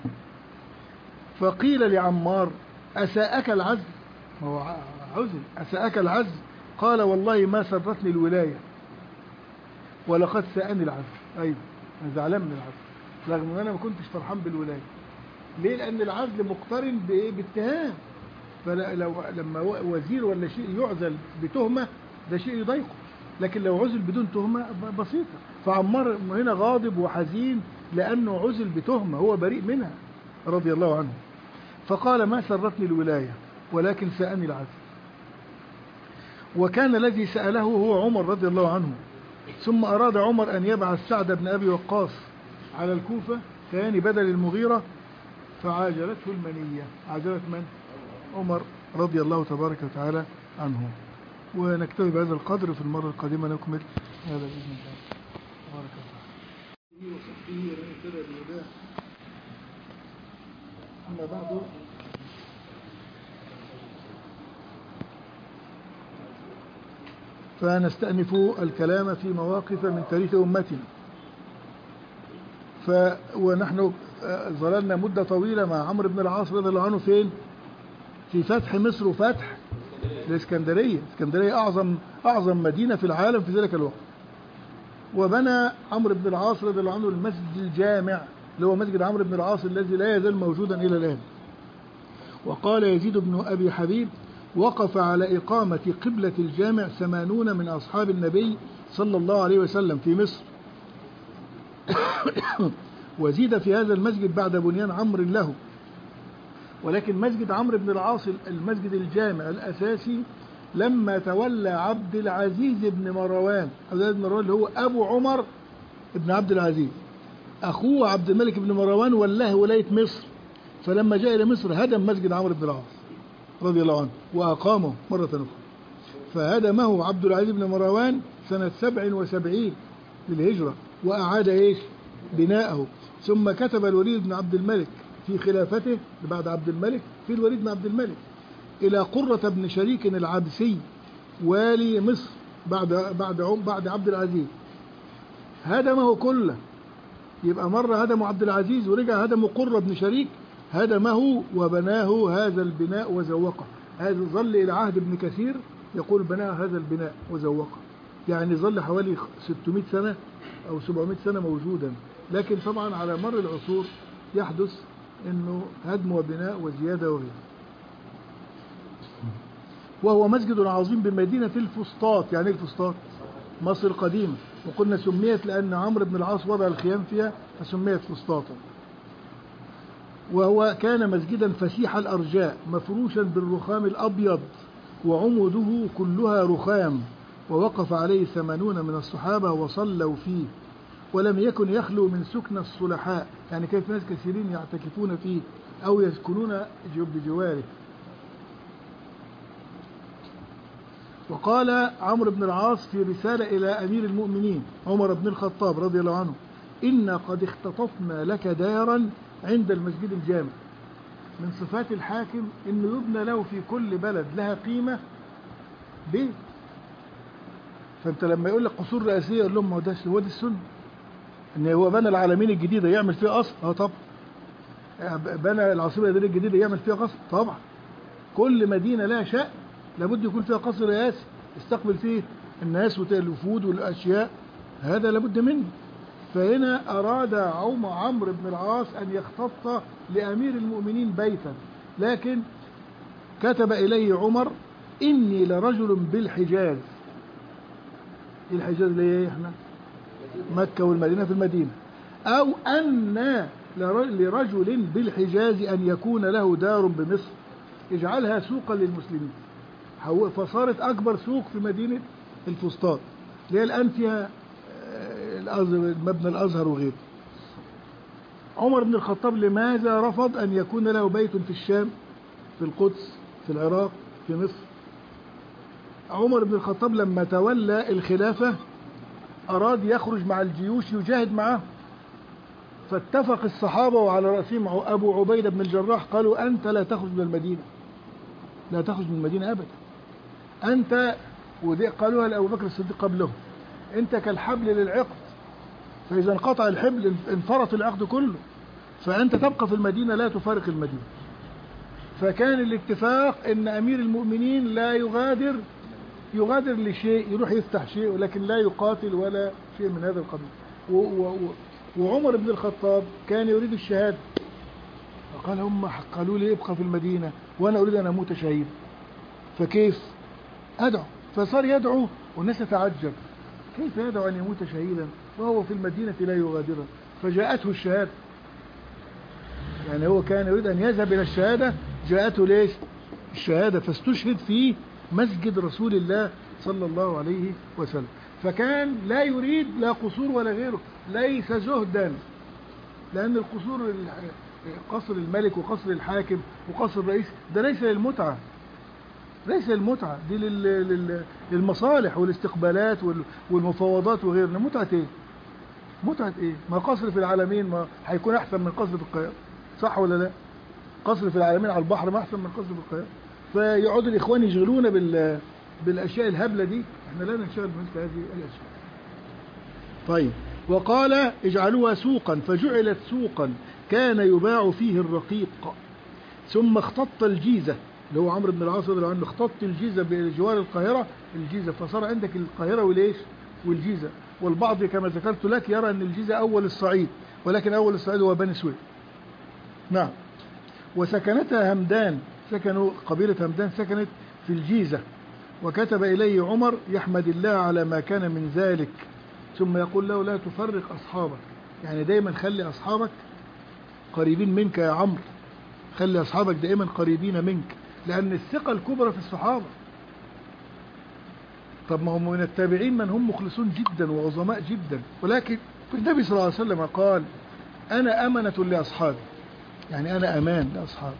فقيل لعمار أساءك العزل؟ هو عزل، أساءك العزل؟ قال والله ما سرتني الولاية ولقد ساءني العزل. أيوه أنا زعلان من العزل رغم أن أنا ما كنتش فرحان بالولاية. ليه؟ لأن العزل مقترن باتهام، فلو لما وزير ولا شيء يعزل بتهمة ده شيء يضايقه، لكن لو عزل بدون تهمة بسيطة. فعمار هنا غاضب وحزين لأنه عزل بتهمة هو بريء منها رضي الله عنه. فقال ما سرتني الولاية ولكن سأني العزل. وكان الذي سأله هو عمر رضي الله عنه. ثم أراد عمر أن يبعث سعد بن أبي وقاص على الكوفة ثاني بدل المغيرة، فعاجلته المنية. عاجلت من؟ عمر رضي الله تبارك وتعالى عنه. ونكتفي بهذا القدر، في المرة القادمة نكمل هذا بإذن الله تبارك وتعالى. وصحبه ومن اهتدى بهداه. أما بعد، فنستأنف الكلام في مواقف من تاريخ أمتنا. ونحن ظللنا مدة طويلة مع عمرو بن العاص رضي الله عنه فين؟ في فتح مصر وفتح الإسكندرية. الإسكندرية أعظم مدينة في العالم في ذلك الوقت. وبنى عمرو بن العاص رضي الله عنه المسجد الجامع اللي هو مسجد عمرو بن العاص الذي لا يزال موجودا إلى الآن. وقال يزيد بن أبي حبيب وقف على إقامة قبلة الجامع 80 من أصحاب النبي صلى الله عليه وسلم في مصر. وزيد في هذا المسجد بعد بنيان عمرو له. ولكن مسجد عمرو بن العاص المسجد الجامع الأساسي لما تولى عبد العزيز بن مروان، عبد العزيز بن مروان اللي هو أبو عمر بن عبد العزيز، أخوه عبد الملك بن مروان ولاه ولاية مصر. فلما جاء إلى مصر هدم مسجد عمرو بن العاص رضي الله عنه وأقامه مرة أخرى. فهدمه عبد العزيز بن مروان سنة 77 للهجرة وأعاد إيش؟ بناءه. ثم كتب الوليد بن عبد الملك في خلافته بعد عبد الملك في الوليد بن عبد الملك إلى قرة بن شريك العبسي والي مصر بعد عبد العزيز، هدمه كله. يبقى مرة هدمه عبد العزيز ورجع هدمه قرة بن شريك، هدمه وبناه هذا البناء وزوقه. هذا ظل إلى عهد ابن كثير يقول بناء هذا البناء وزوقه، يعني ظل حوالي 600 سنة أو 700 سنة موجودا. لكن طبعا على مر العصور يحدث انه هدم وبناء وزيادة وغيره. وهو مسجد عظيم بمدينة الفسطاط. يعني الفسطاط مصر القديمة، وقلنا سميت لأن عمرو بن العاص وضع الخيام فيها فسميت فسطاطا. وهو كان مسجدا فسيح الأرجاء مفروشا بالرخام الأبيض وعمده كلها رخام، ووقف عليه 80 من الصحابة وصلوا فيه. ولم يكن يخلو من سكن الصلحاء، يعني كان في ناس كثيرين يعتكفون فيه أو يسكنون بجواره. وقال عمرو بن العاص في رسالة إلى أمير المؤمنين عمر بن الخطاب رضي الله عنه: إنا قد اختطفنا لك دارا عند المسجد الجامع. من صفات الحاكم إنه يبنى له في كل بلد لها قيمة بيت. فأنت لما يقول لك قصور رئاسية يقول لهم هو ده السنة، ان هو بنى العالمين الجديدة يعمل فيه قصر. طب بنى العاصمة الإدارية الجديدة يعمل فيها قصر؟ طبعا. كل مدينة لها شأن لابد يكون فيها قصر رئاسي يستقبل فيه الناس والوفود والأشياء، هذا لابد منه. فهنا أراد عمرو بن العاص أن يختص لأمير المؤمنين بيتا، لكن كتب إليه عمر: إني لرجل بالحجاز. الحجاز اللي هي احنا مكة والمدينة في المدينة. أو أن لرجل بالحجاز أن يكون له دار بمصر اجعلها سوقا للمسلمين. فصارت أكبر سوق في مدينة الفسطاط اللي هي الآن فيها مبنى الأزهر وغيره. عمر بن الخطاب لماذا رفض أن يكون له بيت في الشام، في القدس، في العراق، في مصر؟ عمر بن الخطاب لما تولى الخلافة أراد يخرج مع الجيوش يجاهد معه، فاتفق الصحابة وعلى رأسهم أبو عبيدة بن الجراح قالوا: أنت لا تخرج من المدينة، لا تخرج من المدينة أبدا، أنت، ودي قالوها لأبو بكر الصديق قبله، أنت كالحبل للعقد، فإذا انقطع الحبل انفرط العقد كله، فأنت تبقى في المدينة لا تفارق المدينة. فكان الاتفاق أن أمير المؤمنين لا يغادر لشيء، يروح يفتح شيء، ولكن لا يقاتل ولا شيء من هذا القبيل. وعمر بن الخطاب كان يريد الشهادة، فقال: هم قالوا لي ابقى في المدينة وأنا أريد أن أموت شهيدا، فكيف أدعو؟ فصار يدعو والناس تتعجب، كيف يدعو أن يموت شهيدا وهو في المدينة لا يغادرها؟ فجاءته الشهادة، يعني هو كان يريد أن يذهب إلى الشهادة، جاءته ليش الشهادة؟ فاستشهد في مسجد رسول الله صلى الله عليه وسلم. فكان لا يريد لا قصور ولا غيره، ليس زهدا، لأن القصور قصر الملك وقصر الحاكم وقصر الرئيس ده ليس للمتعة، ليس للمتعة، دي للمصالح والاستقبالات والمفاوضات وغيرها. متعة ايه؟ متعة ايه؟ ما قصر في العالمين ما هيكون احسن من قصر في القاهرة، صح ولا لا؟ قصر في العالمين على البحر ما احسن من قصر في القاهرة. فيقعد الاخوان يشغلونا بالاشياء الهبلة دي، احنا لا ننشغل بمثل هذه الاشياء. طيب، وقال: اجعلوها سوقا، فجعلت سوقا كان يباع فيه الرقيق. ثم اختط الجيزة، اللي هو عمرو بن العاص رضي الله عنه اختط الجيزة بجوار القاهرة، الجيزة، فصار عندك القاهرة وليش والجيزة. والبعض كما ذكرت لك يرى أن الجيزة أول الصعيد، ولكن أول الصعيد هو بني سويف. نعم. وسكنتها همدان، سكنوا قبيلة همدان سكنت في الجيزة. وكتب إليه عمر يحمد الله على ما كان من ذلك، ثم يقول له: لا تفرق أصحابك، يعني دايما خلي أصحابك قريبين منك يا عمرو، خلي أصحابك دائما قريبين منك، لأن الثقة الكبرى في الصحابة. طب ما هم من التابعين من هم مخلصون جدا وعظماء جدا، ولكن النبي صلى الله عليه وسلم قال: أنا أمنة لأصحابي، يعني أنا أمان لأصحابي،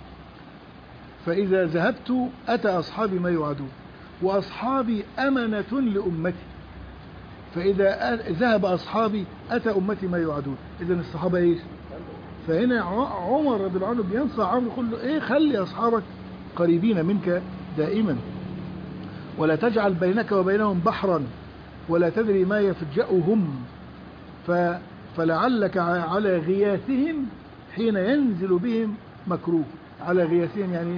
فإذا ذهبت أتى أصحابي ما يوعدون، وأصحابي أمنة لأمتي، فإذا ذهب أصحابي أتى أمتي ما يوعدون. إذن الصحابة إيش؟ فهنا عمر رضي الله عنه بينصح عمرو يقول له: إيه، خلي أصحابك قريبين منك دائما، ولا تجعل بينك وبينهم بحرا، ولا تدري ما يفجأهم، فلعلك على غياثهم حين ينزل بهم مكروه. على غياثهم يعني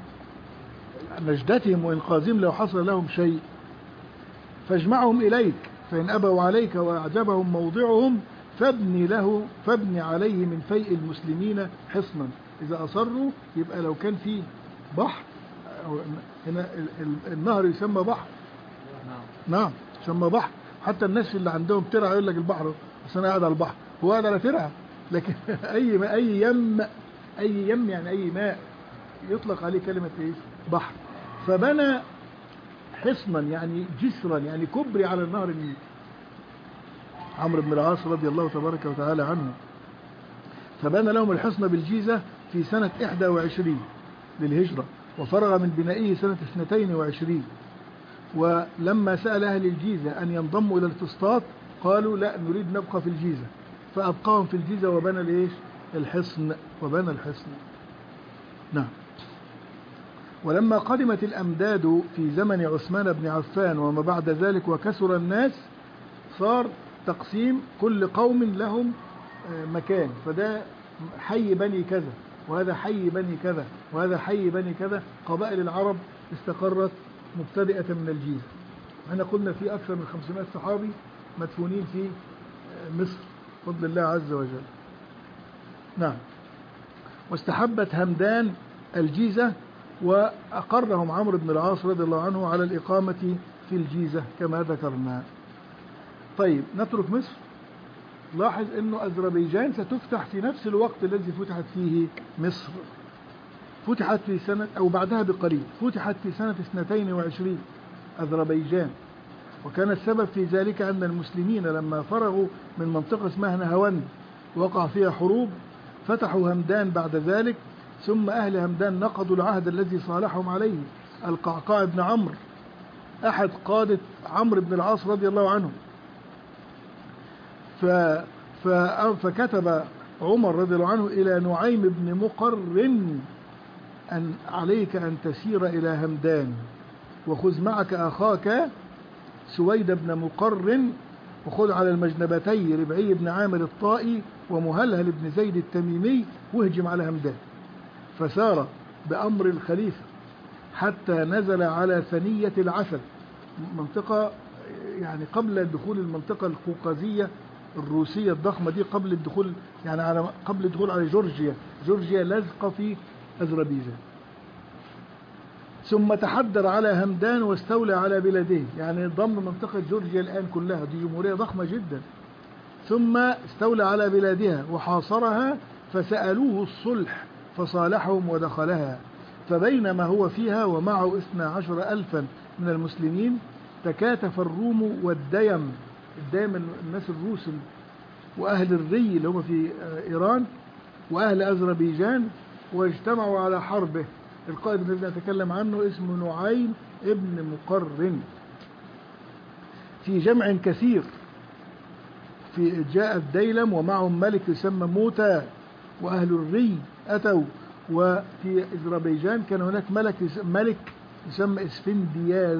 نجدتهم وإنقاذهم لو حصل لهم شيء، فاجمعهم إليك، فإن أبوا عليك وأعجبهم موضعهم فابني عليه من فيء المسلمين حصنا. إذا أصروا يبقى لو كان في بحر، هنا النهر يسمى بحر، نعم يسمى بحر. حتى الناس اللي عندهم ترعة يقول لك البحر، بس أنا قاعد على البحر، هو قاعد على ترعة، لكن أي يم يعني أي ماء يطلق عليه كلمة إيه؟ بحر. فبنى حصنا يعني جسرا، يعني كبري على النهر النيل، عمرو بن العاص رضي الله تبارك وتعالى عنه. فبنى لهم الحصن بالجيزة في سنة 21 للهجرة، وفرغ من بنائه سنة 22. ولما سأل أهل الجيزة أن ينضموا إلى الفسطاط قالوا: لا، نريد نبقى في الجيزة، فأبقاهم في الجيزة وبنى ليش الحصن، وبنى الحصن. نعم. ولما قدمت الأمداد في زمن عثمان بن عفان وما بعد ذلك وكثر الناس، صار تقسيم كل قوم لهم مكان، فده حي بني كذا، وهذا حي بني كذا، وهذا حي بني كذا. قبائل العرب استقرت مبتدئة من الجيزة. احنا قلنا في أكثر من 500 صحابي مدفونين في مصر بفضل الله عز وجل. نعم. واستحبت همدان الجيزة، وأقرهم عمرو بن العاص رضي الله عنه على الإقامة في الجيزة كما ذكرنا. طيب نترك مصر. لاحظ أنه أذربيجان ستفتح في نفس الوقت الذي فتحت فيه مصر. فتحت في سنة أو بعدها بقليل، فتحت في سنة 22 أذربيجان. وكان السبب في ذلك أن المسلمين لما فرغوا من منطقة اسمها نهاوند وقع فيها حروب، فتحوا همدان بعد ذلك. ثم أهل همدان نقضوا العهد الذي صالحهم عليه القعقاع بن عمرو أحد قادة عمرو بن العاص رضي الله عنه. فكتب عمر رضي الله عنه إلى نعيم بن مقرن أن عليك أن تسير إلى همدان، وخذ معك أخاك سويد بن مقرن، وخذ على المجنبتي ربعي بن عامر الطائي ومهلهل بن زيد التميمي، واهجم على همدان. فسار بأمر الخليفة حتى نزل على ثنية العسل، منطقة يعني قبل دخول المنطقة القوقازية الروسية الضخمة دي، قبل الدخول يعني قبل الدخول على جورجيا. جورجيا لازقة في أذربيجان. ثم تحدر على همدان واستولى على بلاده، يعني ضم منطقة جورجيا الآن كلها، دي جمهورية ضخمة جدا. ثم استولى على بلادها وحاصرها، فسألوه الصلح فصالحهم ودخلها. فبينما هو فيها ومعه 12,000 من المسلمين، تكاتف الروم والديم، الديم الناس الروس وأهل الري اللي هم في إيران وأهل أذربيجان، واجتمعوا على حربه. القائد الذي نتكلم عنه اسمه نعيم ابن مقرن. في جمع كثير، في جاء الديلم ومعهم ملك يسمى موتى، وأهل الري أتوا. وفي أذربيجان كان هناك ملك يسمى اسفندياز.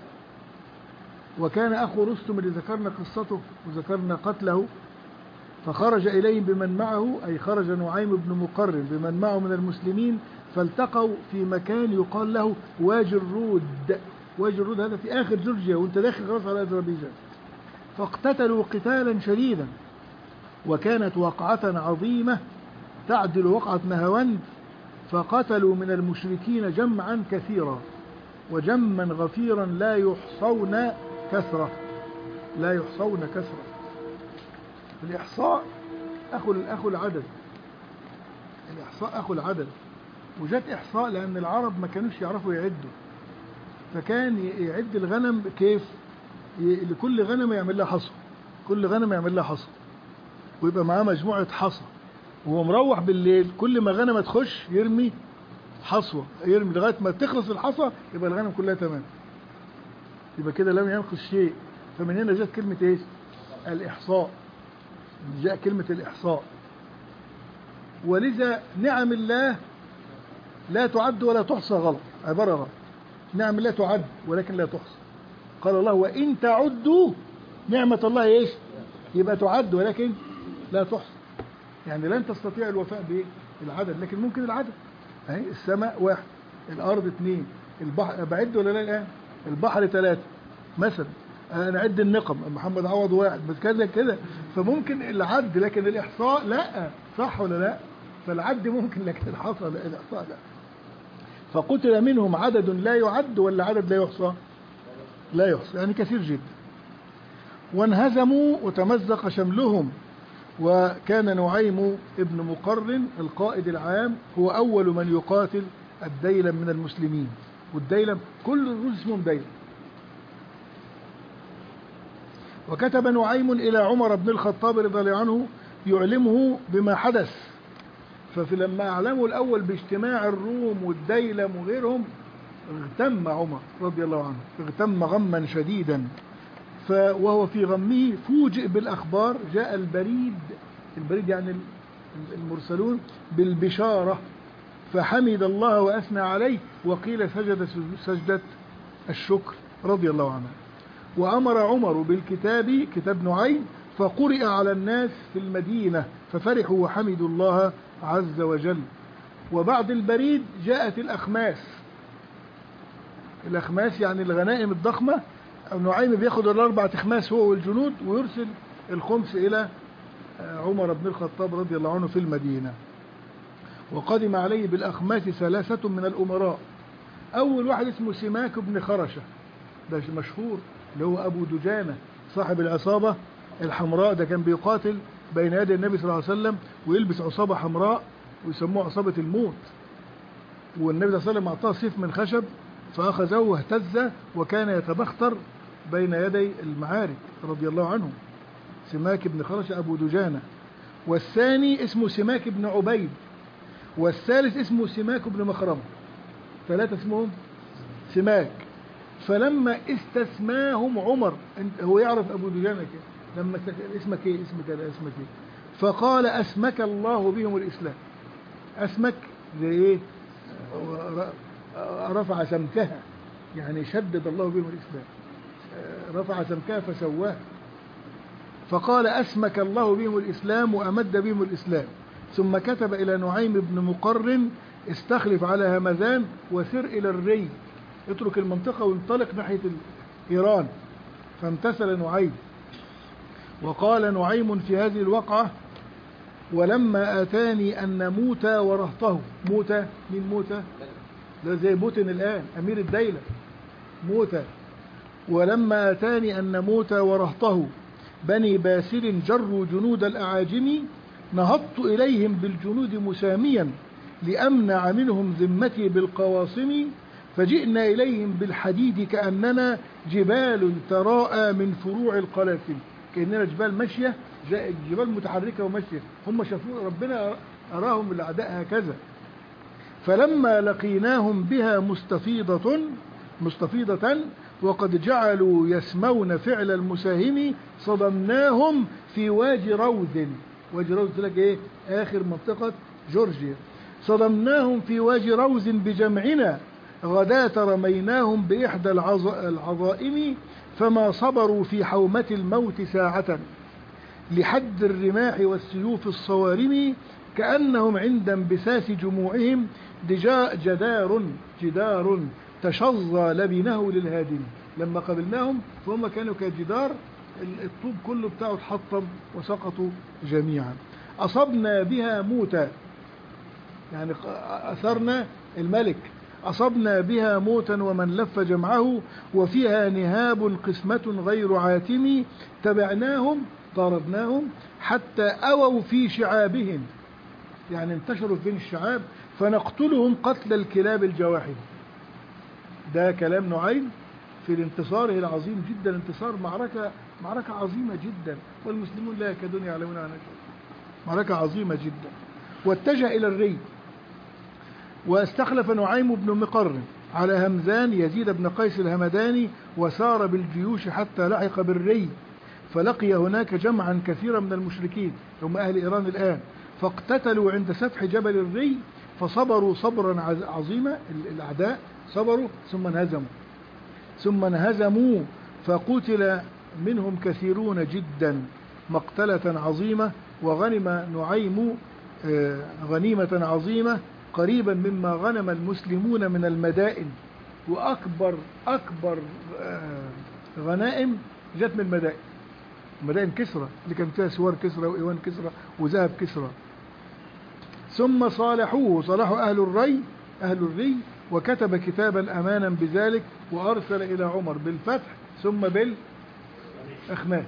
وكان أخو رستم اللي ذكرنا قصته وذكرنا قتله، فخرج إليهم بمن معه، أي خرج نعيم بن مقرن بمن معه من المسلمين، فالتقوا في مكان يقال له وادي الرود. وادي الرود هذا في آخر جورجيا وانت داخل خلاص على أذربيجان. فاقتتلوا قتالا شديدا، وكانت وقعة عظيمة تعدل وقعة نهاوند. فقتلوا من المشركين جمعا كثيرا وجما غفيرا لا يحصون كثرة. لا يحصون كثرة. الإحصاء أخو العدد. الإحصاء أخو العدد. وجت إحصاء لأن العرب ما كانوش يعرفوا يعدوا، فكان يعد الغنم كيف؟ لكل غنم يعمل لها حصى، كل غنم يعمل لها حصى، ويبقى معاه مجموعة حصى، وهو مروح بالليل كل ما غنمة تخش يرمي حصوة، يرمي لغاية ما تخلص الحصى يبقى الغنم كلها تمام، يبقى كده لم ينقص شيء. فمن هنا جاءت كلمة ايش؟ الإحصاء. جاء كلمة الإحصاء. ولذا نعم الله لا تعد ولا تحصى، غلط، عبارة غلط. نعم الله تعد ولكن لا تحصى. قال الله وإن تعدوا نعمة الله ايش؟ يبقى تعد ولكن لا تحصى. يعني لن تستطيع الوفاء بالعدد، لكن ممكن العدد. اهي السماء 1، الأرض 2، البحر بعد ولا لا الآن؟ البحر 3 مثلا. أنا أعد النقم، محمد عوض 1 بس كذا كده. فممكن العد لكن الإحصاء لا، صح ولا لا؟ فالعد ممكن لكن الإحصاء لا. فقتل منهم عدد لا يعد ولا عدد لا يحصى؟ لا يحصى، يعني كثير جدا. وانهزموا وتمزق شملهم. وكان نعيم ابن مقرن القائد العام هو أول من يقاتل الديلم من المسلمين. والديلم كل الروس اسمهم ديلم. وكتب نعيم إلى عمر بن الخطاب رضي الله عنه يعلمه بما حدث. لما أعلموا الأول باجتماع الروم والديلم وغيرهم اغتم عمر رضي الله عنه، اغتم غما شديدا. وهو في غمه فوجئ بالأخبار، جاء البريد يعني المرسلون بالبشارة، فحمد الله وأثنى عليه، وقيل سجد سجدة الشكر رضي الله عنه. وأمر عمر بالكتاب، كتاب نعيم، فقرئ على الناس في المدينة ففرحوا وحمدوا الله عز وجل. وبعد البريد جاءت الأخماس. الأخماس يعني الغنائم الضخمة. نعيم بياخد الأربع أخماس هو والجنود ويرسل الخمس إلى عمر بن الخطاب رضي الله عنه في المدينة. وقدم عليه بالأخماس 3 من الأمراء. أول واحد اسمه سماك بن خرشة، ده مشهور، اللي هو أبو دجانة صاحب العصابة الحمراء. ده كان بيقاتل بين يدي النبي صلى الله عليه وسلم ويلبس عصابة حمراء ويسموه عصابة الموت. والنبي صلى الله عليه وسلم أعطاه سيف من خشب فأخذه واهتز وكان يتبختر بين يدي المعارك رضي الله عنه. سماك بن خرشة أبو دجانة. والثاني اسمه سماك بن عبيد. والثالث اسمه سماك بن مخرمة. 3 اسمهم سماك. فلما استسماهم عمر، هو يعرف أبو دجانة كده، لما اسمك ايه؟ اسمك ايه؟ اسمك ايه؟ فقال أسمك الله بهم الإسلام. أسمك زي ايه؟ رفع سمكها، يعني شدد الله بهم الإسلام، رفع سمكها فسواها. فقال أسمك الله بهم الإسلام وأمد بهم الإسلام. ثم كتب إلى نعيم بن مقرن استخلف على همذان وسر إلى الري، اترك المنطقة وانطلق ناحية إيران. فامتثل نعيم. وقال نعيم في هذه الوقعة: ولما آتاني أن موتى ورهطه. موتى من موتى؟ ده زي بوتين الآن أمير الدولة موتى. ولما آتاني أن موتى ورهطه بني باسل جروا جنود الأعاجم نهضت إليهم بالجنود مساميا لأمنع منهم ذمتي بالقواصم فجئنا إليهم بالحديد كأننا جبال تراءى من فروع القلاسم. كأننا جبال ماشية، جبال متحركة وماشية. هم شافوا ربنا أراهم الأعداء هكذا. فلما لقيناهم بها مستفيضة وقد جعلوا يسمون فعل المساهم صدمناهم في وادي روذ. وادي روذ لك ايه؟ آخر منطقة جورجيا. صدمناهم في وادي روذ بجمعنا غداة رميناهم بإحدى العظائم فما صبروا في حومة الموت ساعة لحد الرماح والسيوف الصوارم كأنهم عند انبساس جموعهم جدار تشظى لبنه للهادم. لما قابلناهم فهم كانوا كجدار، الطوب كله بتاعه اتحطم وسقطوا جميعا. أصبنا بها موتا، يعني أثرنا الملك. أصبنا بها موتا ومن لف جمعه وفيها نهاب قسمة غير عاتم تبعناهم طاردناهم حتى أووا في شعابهم، يعني انتشروا بين الشعاب فنقتلهم قتل الكلاب الجواحد. ده كلام نعيم في الانتصاره العظيم جدا. انتصار معركة عظيمة جدا، والمسلمون لا يكادون يعلمون عنها شيء. معركة عظيمة جدا. واتجه إلى الري. واستخلف نعيم بن مقرن على همزان يزيد بن قيس الهمداني وسار بالجيوش حتى لحق بالري فلقي هناك جمعا كثيرا من المشركين هم أهل إيران الآن، فاقتتلوا عند سفح جبل الري فصبروا صبرا عظيما. الأعداء صبروا ثم انهزموا فقتل منهم كثيرون جدا مقتلة عظيمة. وغنم نعيم غنيمة عظيمة قريبا مما غنم المسلمون من المدائن. وأكبر غنائم جت من المدائن، مدائن كسرى اللي كان فيها سوار كسرى وإيوان كسرى وذهب كسرى. ثم صالحوا أهل الري وكتب كتابا أمانا بذلك وأرسل إلى عمر بالفتح ثم بالأخماس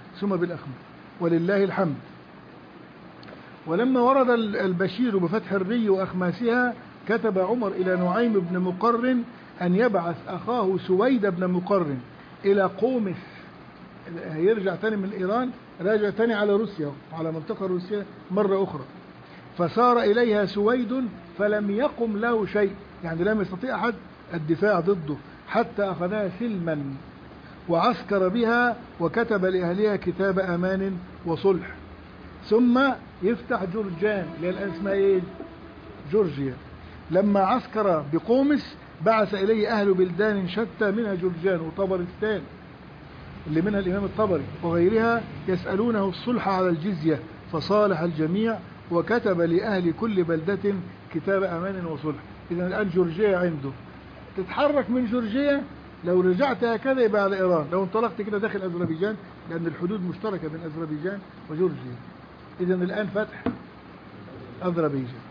ولله الحمد. ولما ورد البشير بفتح الري وأخماسها كتب عمر إلى نعيم بن مقرن أن يبعث أخاه سويد بن مقرن إلى قومس. هيرجع تاني من إيران، راجع تاني على روسيا، على منطقة روسيا مرة أخرى. فسار إليها سويد فلم يقم له شيء، يعني لم يستطيع أحد الدفاع ضده حتى أخذها سلما وعسكر بها وكتب لأهلها كتاب أمان وصلح. ثم يفتح جورجان اللي الآن اسمها إيه؟ جورجيا. لما عسكر بقومس بعث إليه أهل بلدان شتى منها جورجان وطبرستان اللي منها الإمام الطبري وغيرها يسألونه الصلح على الجزية فصالح الجميع وكتب لأهل كل بلدة كتاب أمان وصلح. إذا الآن جورجيا عنده تتحرك من جورجيا، لو رجعت هكذا يبقى على إيران، لو انطلقت كده داخل أذربيجان، لأن الحدود مشتركة بين أذربيجان وجورجيا. إذا الآن فتح أذربيجان.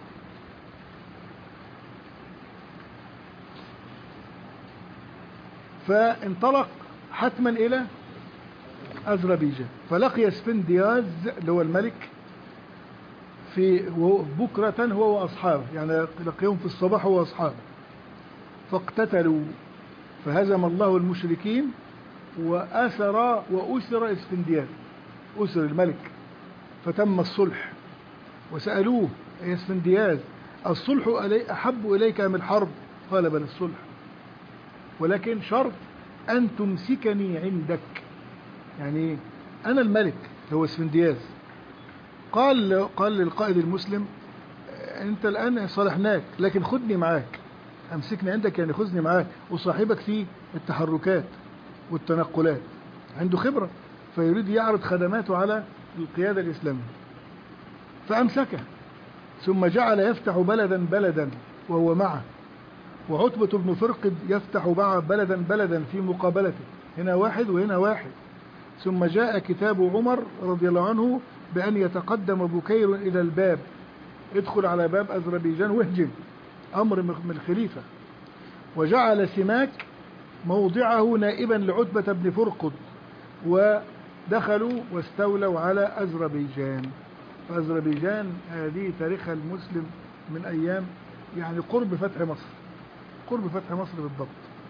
فانطلق حتما إلى أذربيجان، فلقي اسفندياز اللي هو الملك في بكرة هو وأصحابه، يعني لقيهم في الصباح هو وأصحابه، فاقتتلوا فهزم الله المشركين وأسر اسفندياز، أسر الملك، فتم الصلح. وسألوه يا اسفندياز الصلح أحب إليك أم الحرب؟ قال بل الصلح، ولكن شرط أن تمسكني عندك. يعني أنا الملك هو اسفندياز، قال للقائد المسلم أنت الآن صالحناك لكن خذني معاك، أمسكني عندك يعني خذني معاك، وصاحبك في التحركات والتنقلات، عنده خبرة فيريد يعرض خدماته على القيادة الإسلامية. فأمسكه، ثم جعل يفتح بلدا وهو معه، وعتبة بن فرقد يفتح بلدا في مقابلته، هنا واحد وهنا واحد. ثم جاء كتاب عمر رضي الله عنه بأن يتقدم بكير إلى الباب، ادخل على باب أذربيجان واهجم، أمر من الخليفة. وجعل سماك موضعه نائبا لعتبة بن فرقد، ودخلوا واستولوا على أذربيجان. فأذربيجان هذه تاريخها المسلم من أيام يعني قرب فتح مصر بالضبط.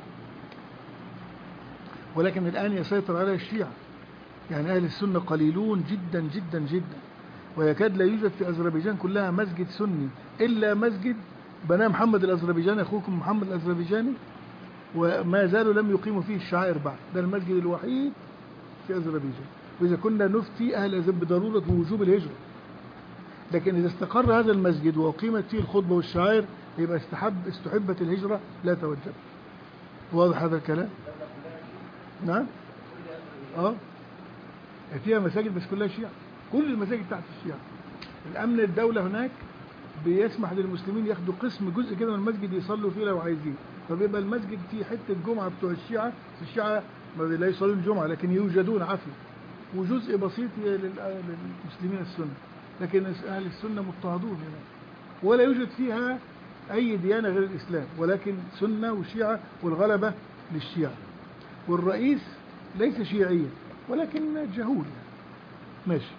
ولكن الآن يسيطر عليها الشيعة، يعني أهل السنة قليلون جدا جدا جدا، ويكاد لا يوجد في أذربيجان كلها مسجد سني إلا مسجد بناه محمد الأذربيجاني، أخوكم محمد الأذربيجاني، وما زالوا لم يقيموا فيه الشعائر بعد. ده المسجد الوحيد في أذربيجان. وإذا كنا نفتي أهل أذربيجان بضرورة وجوب الهجرة، لكن إذا استقر هذا المسجد وأقيمت فيه الخطبة والشعائر يبقى استحبت الهجرة لا توجب. واضح هذا الكلام؟ نعم. فيها مساجد بس كلها شيعة، كل المساجد تحت الشيعة. الأمن الدولة هناك بيسمح للمسلمين ياخدوا قسم جزء كده من المسجد يصلوا فيه لو عايزين، فبيبقى المسجد فيه حتة جمعة بتوع الشيعة لا يصلون الجمعة لكن يوجدون عافية، وجزء بسيط للمسلمين السنة، لكن أهل السنة مضطهدون هناك، ولا يوجد فيها أي ديانة غير الإسلام، ولكن سنة وشيعة، والغلبة للشيعة، والرئيس ليس شيعيا ولكن جهول ماشي.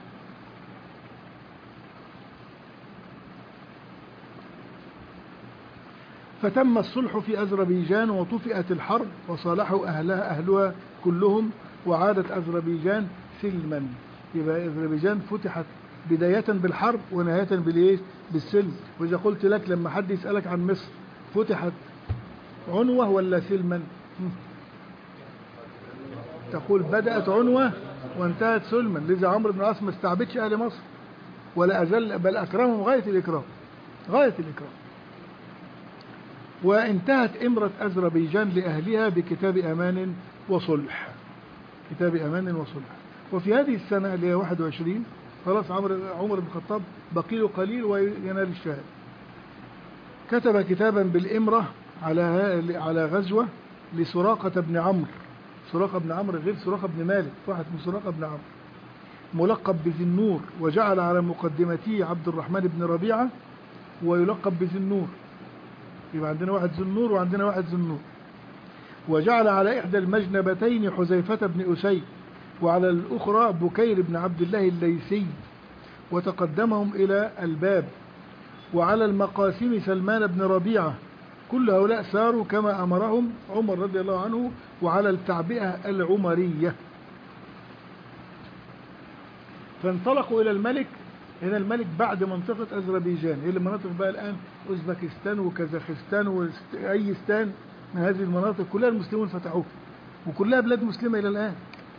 فتم الصلح في أذربيجان وطفئت الحرب وصالحوا أهلها كلهم، وعادت أذربيجان سلما. يبقى أذربيجان فتحت بداية بالحرب ونهاية بالسلم. وإذا قلت لك لما حد يسألك عن مصر فتحت عنوة ولا سلما؟ تقول بدأت عنوة وانتهت سلما. لذا عمرو بن العاص ما استعبدش أهل مصر ولا أزل، بل أكرمهم غاية الإكرام. وانتهت إمرة أذربيجان لأهلها بكتاب أمان وصلح. وفي هذه السنة اللي هي 21 خلاص عمر بن الخطاب بقي له قليل وينال الشهادة، كتب كتابا بالإمرة على غزوة لسراقة بن عمرو. سراقة بن عمرو غير سراقة بن مالك، واحد من سراقة بن عمرو ملقب بذي النور، وجعل على مقدمته عبد الرحمن بن ربيعة ويلقب بذي النور. يبقى عندنا واحد ذو النور وعندنا واحد ذو النور. وجعل على إحدى المجنبتين حذيفة بن أسيد، وعلى الأخرى بكير بن عبد الله الليثي، وتقدمهم إلى الباب. وعلى المقاسم سلمان بن ربيعة. كل هؤلاء ساروا كما أمرهم عمر رضي الله عنه، وعلى التعبئة العمرية. فانطلقوا إلى الملك. هنا الملك بعد منطقة أذربيجان، هي المناطق بقى الآن أوزبكستان وكازاخستان وأيستان، من هذه المناطق كلها المسلمون فتحوها وكلها بلاد مسلمة إلى الآن.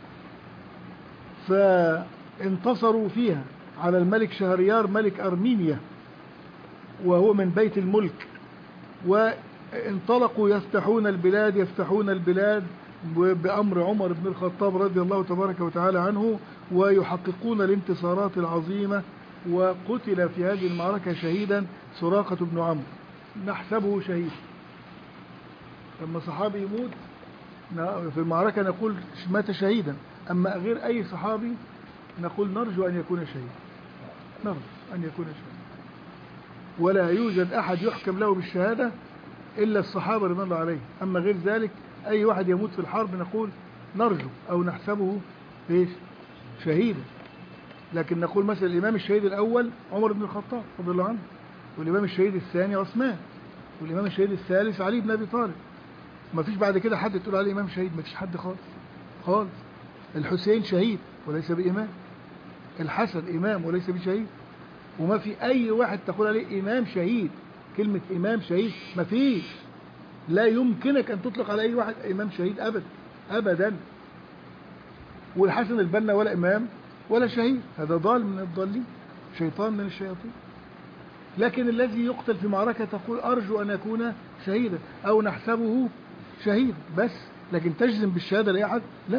فانتصروا فيها على الملك شهريار ملك أرمينيا وهو من بيت الملك، وانطلقوا يفتحون البلاد بأمر عمر بن الخطاب رضي الله تبارك وتعالى عنه، ويحققون الانتصارات العظيمة. وقتل في هذه المعركة شهيدا سراقة بن عمرو، نحسبه شهيد. لما صحابي يموت في المعركة نقول مات شهيدا، أما غير أي صحابي نقول نرجو أن يكون شهيدا، نرجو أن يكون شهيدا. ولا يوجد أحد يحكم له بالشهادة إلا الصحابة رضي الله عليهم. أما غير ذلك أي واحد يموت في الحرب نقول نرجو أو نحسبه إيش شهيدا. لكن نقول مثلا الإمام الشهيد الأول عمر بن الخطاب رضي الله عنه، والإمام الشهيد الثاني عثمان، والإمام الشهيد الثالث علي بن أبي طالب. ما فيش بعد كده حد تقول عليه إمام شهيد، ما فيش حد خالص خالص. الحسين شهيد وليس بإمام، الحسن إمام وليس بشهيد، وما في أي واحد تقول عليه إمام شهيد. كلمة إمام شهيد ما فيش، لا يمكنك أن تطلق على أي واحد إمام شهيد أبدا أبدا. والحسن البنا ولا إمام ولا شهيد، هذا ضال من الضالين، شيطان من الشياطين. لكن الذي يقتل في معركة تقول أرجو أن يكون شهيدا أو نحسبه شهيد بس، لكن تجزم بالشهادة لأحد لا.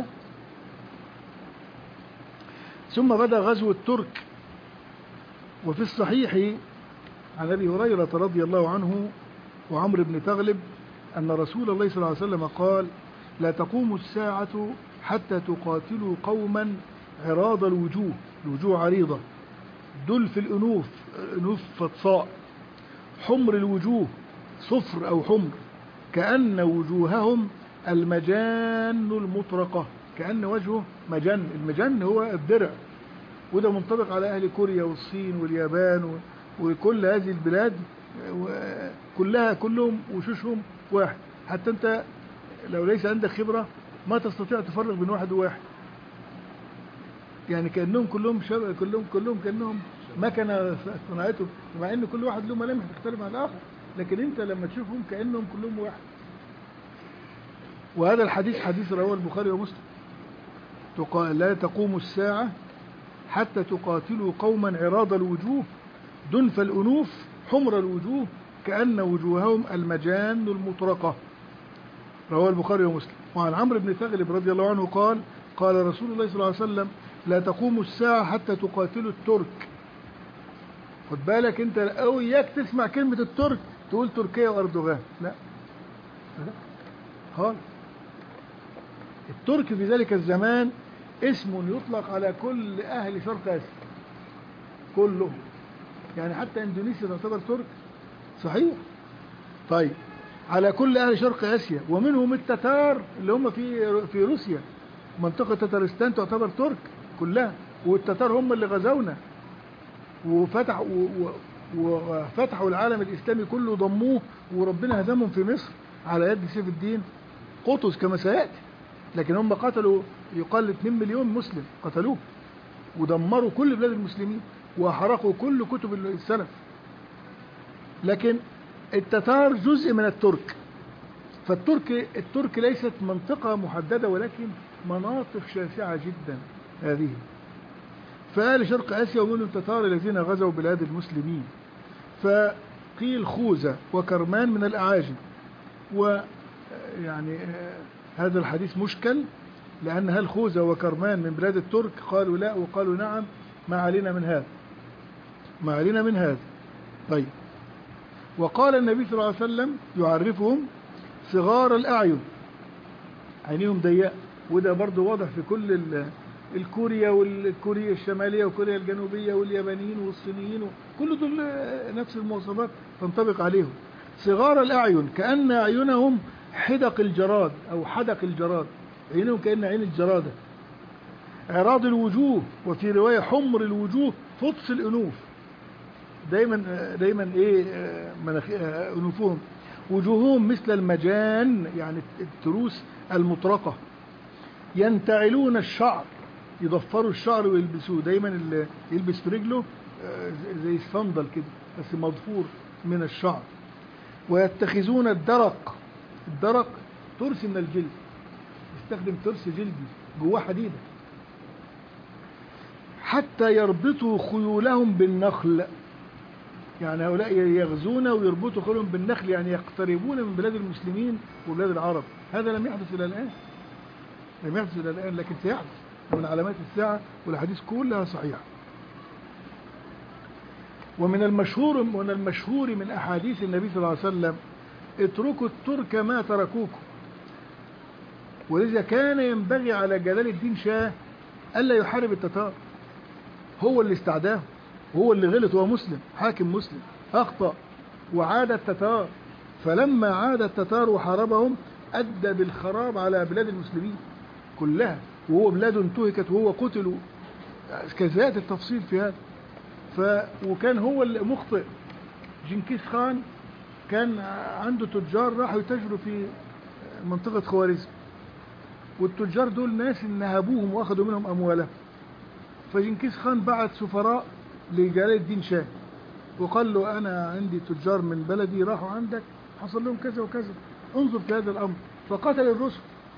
ثم بدأ غزو الترك. وفي الصحيح عن أبي هريرة رضي الله عنه وعمرو بن تغلب أن رسول الله صلى الله عليه وسلم قال: لا تقوم الساعة حتى تقاتلوا قوما عراض الوجوه، الوجوه عريضة، دلف الأنوف، أنوف فطساء، حمر الوجوه، صفر أو حمر، كأن وجوههم المجان المطرقة، كأن وجهه مجن. المجن هو الدرع، وده منطبق على أهل كوريا والصين واليابان وكل هذه البلاد كلهم وشوشهم واحد. حتى أنت لو ليس عندك خبرة ما تستطيع تفرق بين واحد وواحد، يعني كأنهم كلهم كلهم كأنهم مكنة صنعتهم، مع أن كل واحد له ملامح تختلف عن الآخر، لكن أنت لما تشوفهم كأنهم كلهم واحد. وهذا الحديث حديث رواه البخاري ومسلم: لا تقوم الساعة حتى تقاتلوا قوما عراض الوجوه، دنف الأنوف، حمر الوجوه، كأن وجوههم المجان المطرقة. رواه البخاري ومسلم. وعن عمرو بن تغلب رضي الله عنه قال: قال رسول الله صلى الله عليه وسلم: لا تقوم الساعة حتى تقاتلوا الترك. خد بالك انت او اياك تسمع كلمة الترك تقول تركيا واردوغان، لا خالص. الترك في ذلك الزمان اسم يطلق على كل اهل شرق اسيا كلهم، يعني حتى اندونيسيا تعتبر ترك، صحيح. طيب على كل اهل شرق اسيا، ومنهم التتار اللي هم في روسيا، منطقة تتارستان تعتبر ترك كلها، والتتار هم اللي غزونا وفتحوا العالم الإسلامي كله، ضموه، وربنا هزمهم في مصر على يد سيف الدين قطز كما سيأتي. لكن هم قتلوا يقال 2 مليون مسلم قتلوه، ودمروا كل بلاد المسلمين، وحرقوا كل كتب السلف. لكن التتار جزء من الترك، فالترك ليست منطقة محددة، ولكن مناطق شاسعة جدا هذه. فآل شرق آسيا ومنهم التتار الذين غزوا بلاد المسلمين. فقيل خوذة وكرمان من الأعاجم، ويعني هذا الحديث مشكل، لأن هل خوذة وكرمان من بلاد الترك؟ قالوا لا، وقالوا نعم، ما علينا من هذا، ما علينا من هذا. طيب، وقال النبي صلى الله عليه وسلم يعرفهم صغار الأعين، عينيهم ضيقة، وده برضو واضح في كل الكوريا والكوريا الشمالية وكوريا الجنوبية واليابانيين والصينيين، كل دول نفس المواصفات تنطبق عليهم. صغار الأعين كأن أعينهم حدق الجراد أو حدق الجراد، عينهم كأن عين الجرادة. عراض الوجوه، وفي رواية حمر الوجوه، فطس الأنوف، دايما أنوفهم. وجوههم مثل المجان، يعني التروس المطرقة. ينتعلون الشعر، يضفروا الشعر ويلبسوه، دايما اللي يلبس في رجله زي الصندل كده بس مضفور من الشعر. ويتخذون الدرق ترس من الجلد، يستخدم ترس جلدي جواه حديدة. حتى يربطوا خيولهم بالنخل، يعني هؤلاء يغزون ويربطوا خيولهم بالنخل، يعني يقتربون من بلاد المسلمين وبلاد العرب. هذا لم يحدث إلى الآن، لم يحدث إلى الآن لكن سيحدث من علامات الساعة، والأحاديث كلها صحيحة. ومن المشهور من أحاديث النبي صلى الله عليه وسلم: اتركوا الترك ما تركوكم. ولذا كان ينبغي على جلال الدين شاه ألا يحارب التتار، هو اللي استعداه، هو اللي غلط، هو مسلم، حاكم مسلم أخطأ وعاد التتار، فلما عاد التتار وحاربهم أدى بالخراب على بلاد المسلمين كلها، وهو بلاده انتهكت وهو قتل، كذات التفصيل في هذا. وكان هو المخطئ. جنكيز خان كان عنده تجار راحوا يتاجروا في منطقة خوارزم، والتجار دول ناس نهبوهم واخذوا منهم أموالهم، فجنكيز خان بعت سفراء لجلال الدين شاه وقال له: أنا عندي تجار من بلدي راحوا عندك حصل لهم كذا وكذا، انظر في هذا الأمر. فقتل الرسل.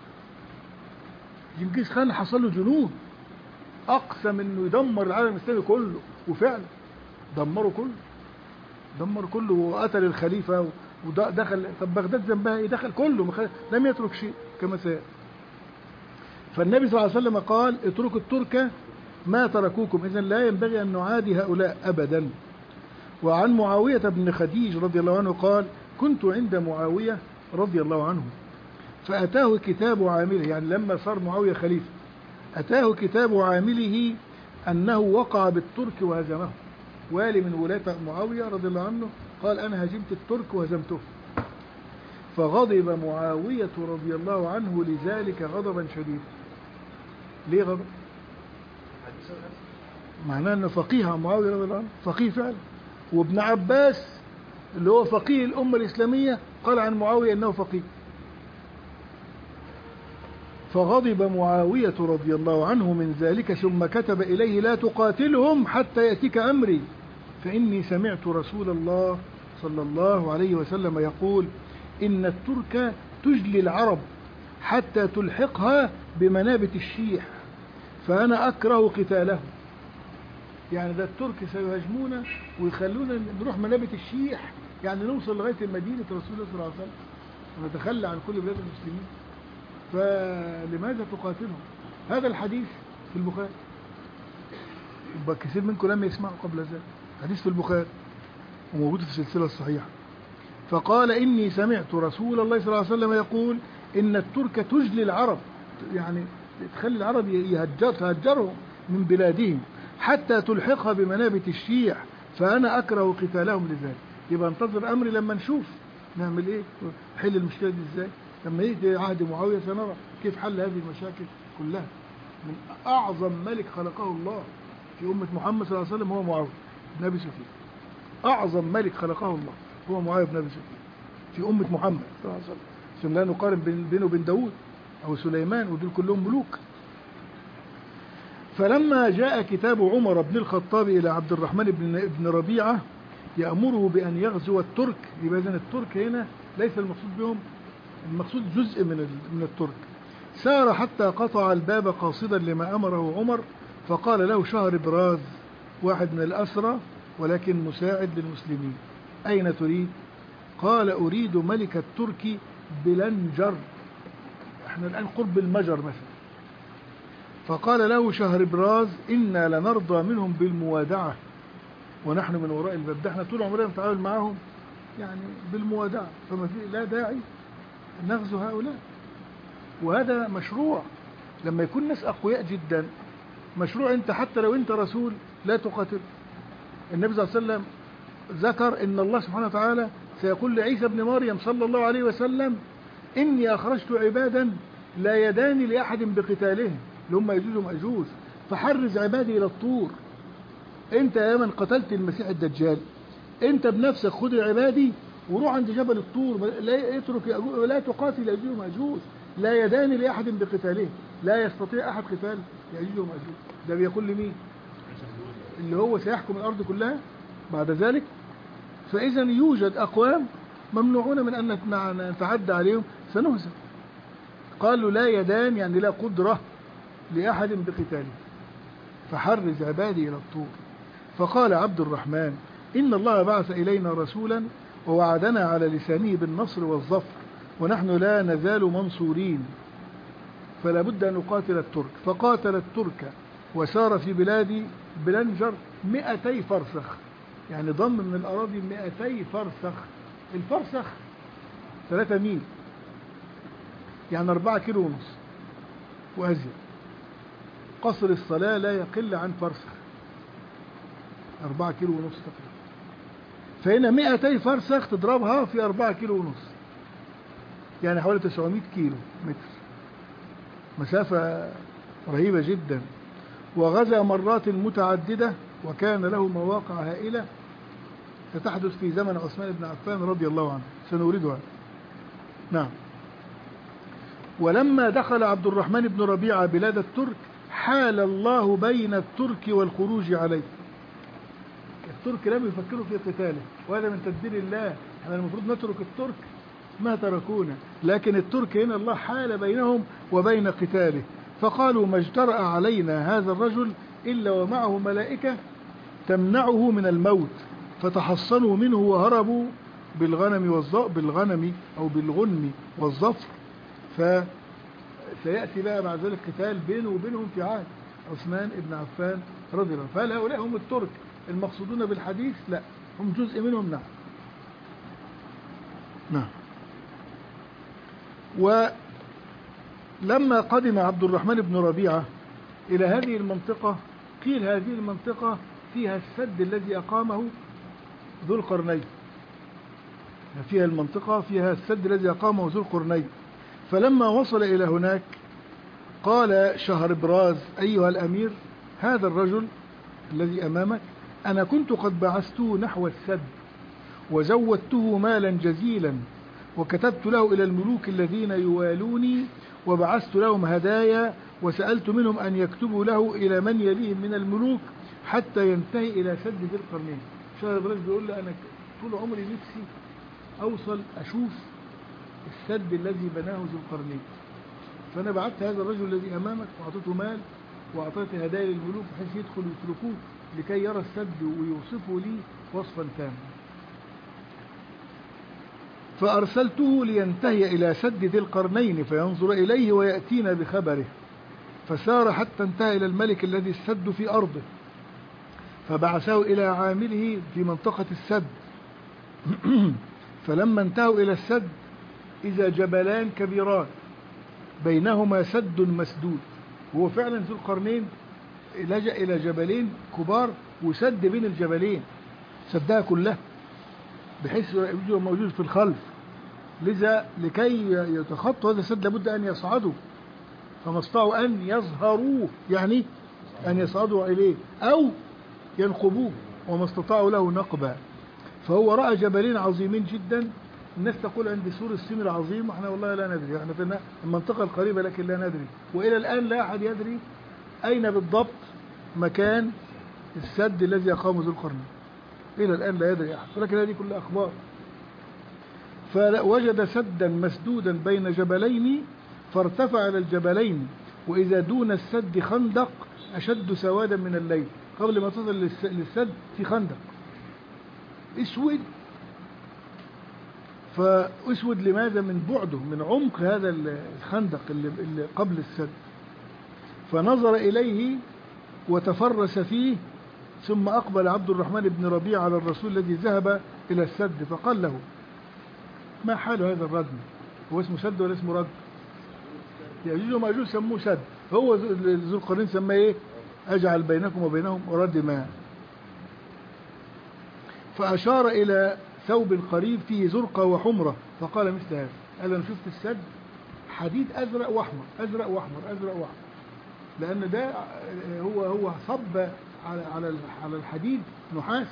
جنكيز خان حصل له جنون، أقسم إنه يدمر العالم الإسلامي كله، وفعلا دمر كله وقتل الخليفة ودخل. طب بغداد ذنبها إيه؟ دخل كله، لم يترك شيء كما سيأتي. فالنبي صلى الله عليه وسلم قال: اتركوا الترك ما تركوكم. إذن لا ينبغي أن نعادي هؤلاء أبدا. وعن معاوية بن خديج رضي الله عنه قال: كنت عند معاوية رضي الله عنه فأتاه كتاب عامله، يعني لما صار معاوية خليفة أتاه كتاب عامله أنه وقع بالترك وهزمه. والي من ولاة معاوية رضي الله عنه قال: أنا هزمت الترك وهزمته. فغضب معاوية رضي الله عنه لذلك غضبا شديدا. ليه غضب؟ معناه أنه فقيه معاوية رضي الله عنه، فقيه فعلا. وابن عباس اللي هو فقيه الأمة الإسلامية قال عن معاوية أنه فقيه. فغضب معاوية رضي الله عنه من ذلك، ثم كتب إليه: لا تقاتلهم حتى يأتيك أمري، فإني سمعت رسول الله صلى الله عليه وسلم يقول: إن الترك تجلي العرب حتى تلحقها بمنابت الشيح، فأنا أكره قتالهم. يعني ده الترك سيهاجمونا ويخلونا نروح منابت الشيح، يعني نوصل لغاية مدينة رسول الله صلى الله عليه وسلم ونتخلى عن كل بلاد المسلمين، فلماذا تقاتلهم؟ هذا الحديث في البخاري، كثير منكم لم يسمعوا قبل ذلك. حديث في البخاري وموجود في السلسلة الصحيحة. فقال: إني سمعت رسول الله صلى الله عليه وسلم يقول: إن الترك تجلي العرب، يعني تخلي العرب تهجرهم من بلادهم حتى تلحقها بمنابت الشيح، فأنا أكره قتالهم لذلك. يبقى انتظر أمري لما نشوف نعمل إيه، حل المشكلة دي إزاي. لما يجي عهد معاوية سنرى كيف حل هذه المشاكل كلها. من أعظم ملك خلقه الله في أمة محمد صلى الله عليه وسلم هو معاوية بن أبي سفيان. أعظم ملك خلقه الله هو معاوية بن أبي سفيان في أمة محمد صلى الله عليه وسلم، عشان لا نقارن بينه وبين داود أو سليمان، ودول كلهم ملوك. فلما جاء كتاب عمر بن الخطاب إلى عبد الرحمن بن ربيعة يأمره بأن يغزو الترك، يبقى إذن الترك هنا ليس المقصود بهم، المقصود جزء من الترك. سار حتى قطع الباب قاصدا لما أمره عمر، فقال له شهر براز، واحد من الأسرى ولكن مساعد للمسلمين: أين تريد؟ قال: أريد ملك الترك بلنجر، احنا الآن قرب المجر مثلا. فقال له شهر براز: إنا لنرضى منهم بالموادعة ونحن من وراء الباب. ده احنا طول عمرنا نتعامل معهم يعني بالموادعة، فما في لا داعي نغزو هؤلاء. وهذا مشروع لما يكون ناس أقوياء جدا، مشروع أنت حتى لو أنت رسول لا تقاتل. النبي صلى الله عليه وسلم ذكر إن الله سبحانه وتعالى سيقول لعيسى بن مريم صلى الله عليه وسلم: إني أخرجت عبادا لا يدان لأحد بقتالهم، اللي هم يجوز ومأجوز، فحرز عبادي إلى الطور. أنت يا من قتلت المسيح الدجال، أنت بنفسك خذ عبادي وروح عند جبل الطور، لا تقاتل يجوز ومأجوز، لا يدان لأحد بقتالهم، لا يستطيع أحد قتال يجوز ومأجوز. ده بيقول لمين؟ اللي هو سيحكم الأرض كلها بعد ذلك. فإذا يوجد أقوام ممنوعون من أن نتعدى عليهم، سنهزم. قالوا لا يدان يعني لا قدرة لأحد بقتاله، فحرز عبادي إلى الطور. فقال عبد الرحمن: إن الله بعث إلينا رسولا ووعدنا على لسانه بالنصر والظفر، ونحن لا نزال منصورين. فلا بد أن نقاتل الترك. فقاتل الترك وسار في بلاد بلنجر 200 فرسخ، يعني ضم من الأراضي 200 فرسخ. الفرسخ 3 ميل، يعني 4 كيلو ونص وأزيد. قصر الصلاة لا يقل عن فرسخ، 4 كيلو ونص تقريبا. فهنا 200 فرسخ تضربها في 4 كيلو ونص، يعني حوالي 900 كيلو متر، مسافة رهيبة جدا. وغزا مرات متعددة وكان له مواقع هائلة ستحدث في زمن عثمان بن عفان رضي الله عنه، سنوردها. نعم. ولما دخل عبد الرحمن بن ربيعة بلاد الترك حال الله بين الترك والخروج عليه. الترك لم يفكروا في قتاله، وهذا من تدبير الله. احنا المفروض نترك الترك ما تركونا، لكن الترك هنا الله حال بينهم وبين قتاله. فقالوا ما اجترأ علينا هذا الرجل إلا ومعه ملائكة تمنعه من الموت، فتحصنوا منه وهربوا بالغنم أو بالغنم والظفر. فسيأتي بقى بعد ذلك قتال بينه وبينهم في عهد عثمان بن عفان رضي الله عنه. فهل هؤلاء هم الترك المقصودون بالحديث؟ لا، هم جزء منهم. نعم. نعم. ولما قدم عبد الرحمن بن ربيعة إلى هذه المنطقة قيل هذه المنطقة فيها السد الذي أقامه ذو القرنين، فيها المنطقة فيها السد الذي أقامه ذو القرنين. فلما وصل إلى هناك قال شهربراز أيها الأمير، هذا الرجل الذي أمامك أنا كنت قد بعثته نحو السد وزودته مالا جزيلا، وكتبت له إلى الملوك الذين يوالوني وبعثت لهم هدايا، وسألت منهم أن يكتبوا له إلى من يليهم من الملوك حتى ينتهي إلى سد ذي القرنين. شهربراز بيقول له أنا طول عمري نفسي أوصل أشوف السد الذي بناه ذو القرنين، فأنا بعثت هذا الرجل الذي أمامك وأعطيته مال وأعطيت هدايا للملوك بحيث يدخلوا ويتركوه لكي يرى السد ويوصفه لي وصفا تاما. فأرسلته لينتهي إلى سد ذي القرنين فينظر إليه ويأتينا بخبره. فسار حتى انتهى إلى الملك الذي السد في أرضه، فبعثه إلى عامله في منطقة السد. فلما انتهوا إلى السد إذا جبلان كبيران بينهما سد مسدود. هو فعلا ذو القرنين لجأ إلى جبلين كبار وسد بين الجبلين، سدها كلها بحيث يوجد موجود في الخلف، لذا لكي يتخطوا هذا السد لابد أن يصعدوا، فما استطاعوا أن يظهروه، يعني أن يصعدوا إليه أو ينقبوه، وما استطاعوا له نقبا. فهو رأى جبلين عظيمين جدا. الناس تقول عند سور الصين العظيم، واحنا والله لا ندري، احنا في المنطقة القريبة لكن لا ندري، وإلى الآن لا أحد يدري أين بالضبط مكان السد الذي أقامه ذو القرنين، إلى الآن لا يدري أحد، ولكن هذه كلها أخبار. فوجد سدا مسدودا بين جبلين فارتفع إلى الجبلين، وإذا دون السد خندق أشد سوادا من الليل. قبل ما تصل للسد في خندق اسود، فاسود لماذا؟ من بعده، من عمق هذا الخندق اللي قبل السد. فنظر إليه وتفرس فيه، ثم أقبل عبد الرحمن بن ربيعة على الرسول الذي ذهب إلى السد فقال له ما حال هذا الردم؟ هو اسمه سد ولا اسمه رد؟ يأجوج ومأجوج سموه سد، فهو ذو القرنين سماه ايه؟ أجعل بينكم وبينهم ردما. فأشار إلى ثوب قريب فيه زرقة وحمرة فقال مثل هذا. قال أنا شفت السد حديد أزرق وأحمر، أزرق وأحمر، أزرق وأحمر، لأن ده هو صب على الحديد نحاس،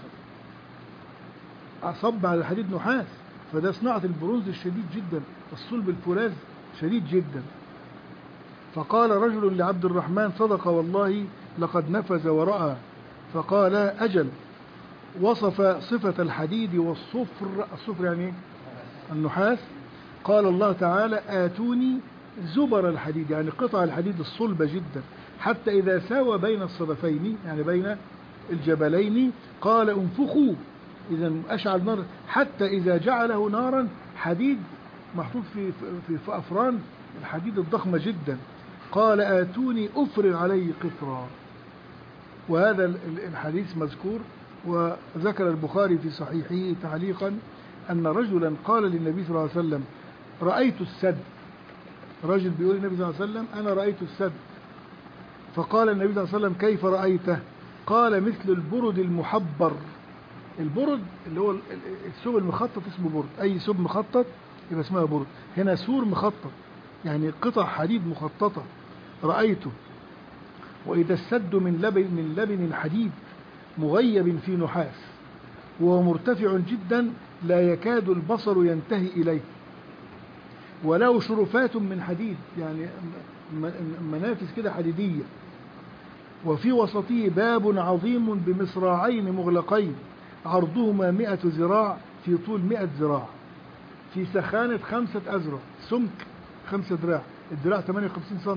صب على الحديد نحاس، فده صناعة البرونز الشديد جدا، الصلب الفولاذ شديد جدا. فقال رجل لعبد الرحمن صدق والله لقد نفذ ورأى. فقال أجل. وصف صفة الحديد والصفر، الصفر يعني النحاس. قال الله تعالى آتوني زبر الحديد، يعني قطع الحديد الصلبة جدا، حتى إذا ساوى بين الصدفين يعني بين الجبلين قال انفخوا، إذا أشعل نار، حتى إذا جعله نارا، حديد محطوط في أفران الحديد الضخمة جدا. قال آتوني أفرغ عليه قطرا. وهذا الحديث مذكور، وذكر البخاري في صحيحه تعليقا أن رجلا قال للنبي صلى الله عليه وسلم رأيت السد. رجل بيقول للنبي صلى الله عليه وسلم أنا رأيت السد. فقال النبي صلى الله عليه وسلم كيف رأيته؟ قال مثل البرد المحبر. البرد اللي هو الثوب المخطط اسمه برد، أي ثوب مخطط يبقى اسمها برد. هنا سور مخطط يعني قطع حديد مخططة رأيته. وإذا السد من لبن الحديد مغيب في نحاس وهو مرتفع جدا لا يكاد البصر ينتهي إليه، وله شرفات من حديد يعني منافذ كده حديدية، وفي وسطه باب عظيم بمصراعين مغلقين عرضهما 100 ذراع في طول 100 ذراع في سخانة 5 أذرع، سمك 5 دراع، الدراع 58 سم،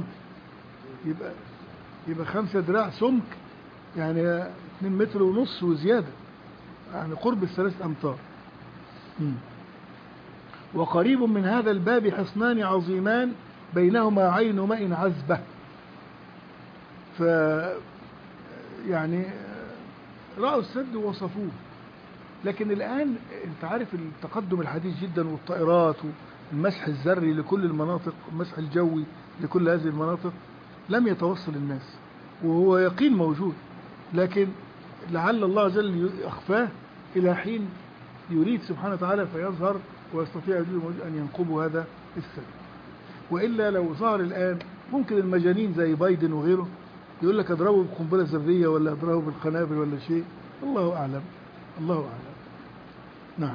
يبقى 5 دراع سمك يعني 2 متر ونص وزيادة، يعني قرب 3 أمتار. وقريب من هذا الباب حصنان عظيمان بينهما عين ماء عذبة. ف يعني رأوا السد ووصفوه. لكن الآن انت عارف التقدم الحديث جدا والطائرات والمسح الذري لكل المناطق، المسح الجوي لكل هذه المناطق لم يتوصل الناس، وهو يقين موجود، لكن لعل الله عز وجل أخفاه إلى حين يريد سبحانه وتعالى فيظهر ويستطيع أن ينقبوا هذا السد. وإلا لو ظهر الآن ممكن المجانين زي بايدن وغيره يقول لك اضربوا بقنبلة ذرية ولا اضربوا بالقنابل ولا شيء، الله أعلم، الله أعلم. نعم.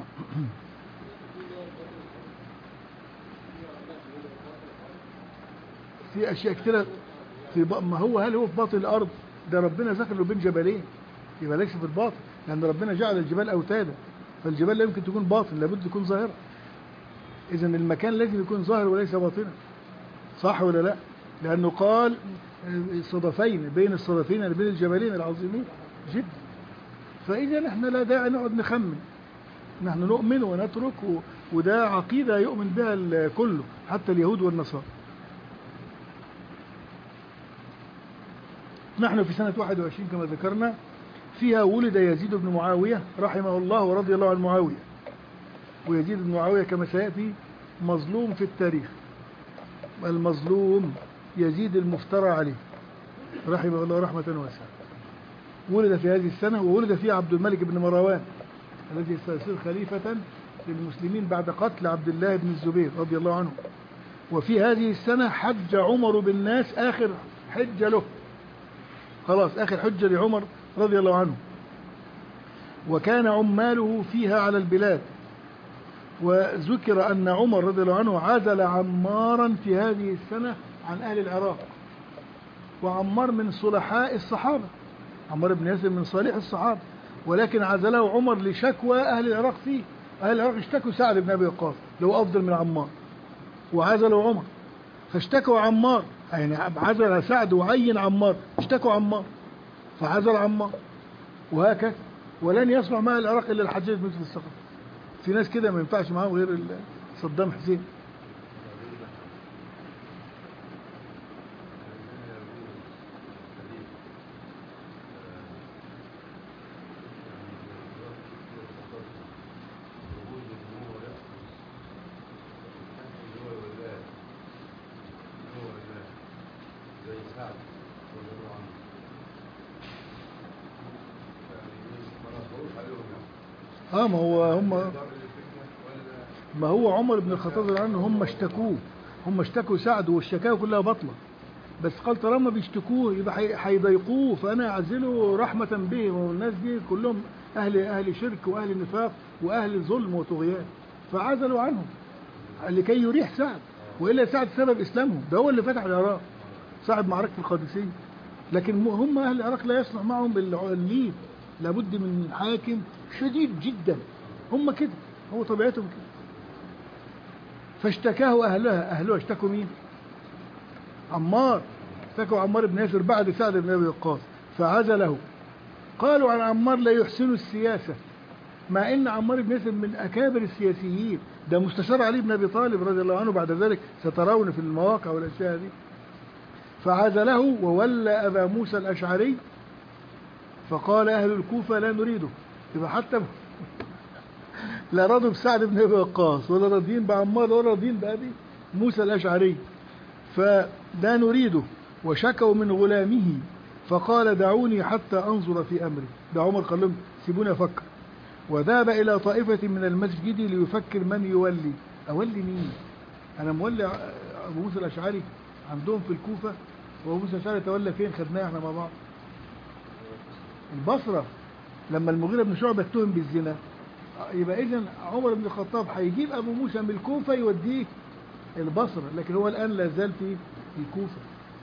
في أشياء كثيرة ما هو هل هو في باطن الأرض؟ ده ربنا ذكر له بين جبلين، يبقى ليس في الباطن، لأن ربنا جعل الجبال أوتادا، فالجبال لا يمكن تكون باطن، لابد تكون ظاهرة. إذن المكان لازم يكون ظاهر وليس باطنا، صح ولا لا؟ لأنه قال صدفين، بين الصدفين بين الجبلين العظيمين جدا. فإذا نحن لا داعي نقعد نخمن، نحن نؤمن ونترك، وده عقيدة يؤمن بها الكل حتى اليهود والنصارى. نحن في سنة 21 كما ذكرنا، فيها ولد يزيد بن معاوية رحمه الله ورضي الله عن معاوية. ويزيد بن معاوية كما سيأتي مظلوم في التاريخ، المظلوم يزيد المفترى عليه رحمه الله رحمة واسعة. ولد في هذه السنة، وولد فيه عبد الملك بن مروان الذي سيصير خليفة للمسلمين بعد قتل عبد الله بن الزبير رضي الله عنه. وفي هذه السنة حج عمر بالناس آخر حجة له، خلاص آخر حجة لعمر رضي الله عنه، وكان عماله فيها على البلاد. وذكر أن عمر رضي الله عنه عزل عمارا في هذه السنة عن أهل العراق، وعمار من صلحاء الصحابة، عمار بن ياسر من صالح الصحابة، ولكن عزله عمر لشكوى أهل العراق فيه. أهل العراق اشتكوا سعد بن أبي وقاص لو أفضل من عمار، وعزلوا عمر، فاشتكوا عمار، يعني عزل سعد وعين عمار، اشتكوا عمار فعزل عمار، وهكذا. ولن يصلح مع العراق إلا الحجاج بن يوسف الثقفي. في ناس كده ما ينفعش معاهم غير صدام حسين. ما هو عمر بن الخطاب رضي الله عنه هم اشتكوا سعد، والشكاوى كلها باطله، بس قال طالما بيشتكوه يبقى هيضايقوه، فانا اعزله رحمه بهم، والناس دي كلهم اهل شرك واهل نفاق واهل ظلم وطغيان، فعزلوا عنهم لكي يريح سعد. والا سعد سبب اسلامهم، ده هو اللي فتح العراق صاحب معركه القادسيه. لكن هم اهل العراق لا يصلح معهم بالليل، لابد من حاكم شديد جدا، هم كده، هو طبيعتهم كده. فاشتكاه أهلها اشتكوا مين؟ عمار، اشتكوا عمار بن ياسر بعد سعد بن أبي وقاص فعزله. قالوا عن عمار لا يحسن السياسة، مع ان عمار بن ياسر من أكابر السياسيين، ده مستشار علي بن أبي طالب رضي الله عنه بعد ذلك، سترون في المواقع والأشياء دي. فعزله وولى أبا موسى الأشعري، فقال أهل الكوفة لا نريده. يبقى حتى لا رضوا بسعد بن أبي وقاص ولا راضين بعمار ولا راضين بأبي موسى الأشعري، فلا نريده. وشكوا من غلامه فقال دعوني حتى أنظر في أمري. ده عمر قال لهم سيبوني أفكر. وذهب إلى طائفة من المسجد ليفكر من يولي. أولي مين؟ أنا مولي أبو موسى الأشعري عندهم في الكوفة، وأبو موسى الأشعري تولى فين؟ خدناه احنا مع بعض البصرة لما المغيرة بن شعبة اتهم بالزنا. يبقى إذن عمر بن الخطاب هيجيب أبو موسى من الكوفة يوديه البصرة، لكن هو الآن لا زال في الكوفة.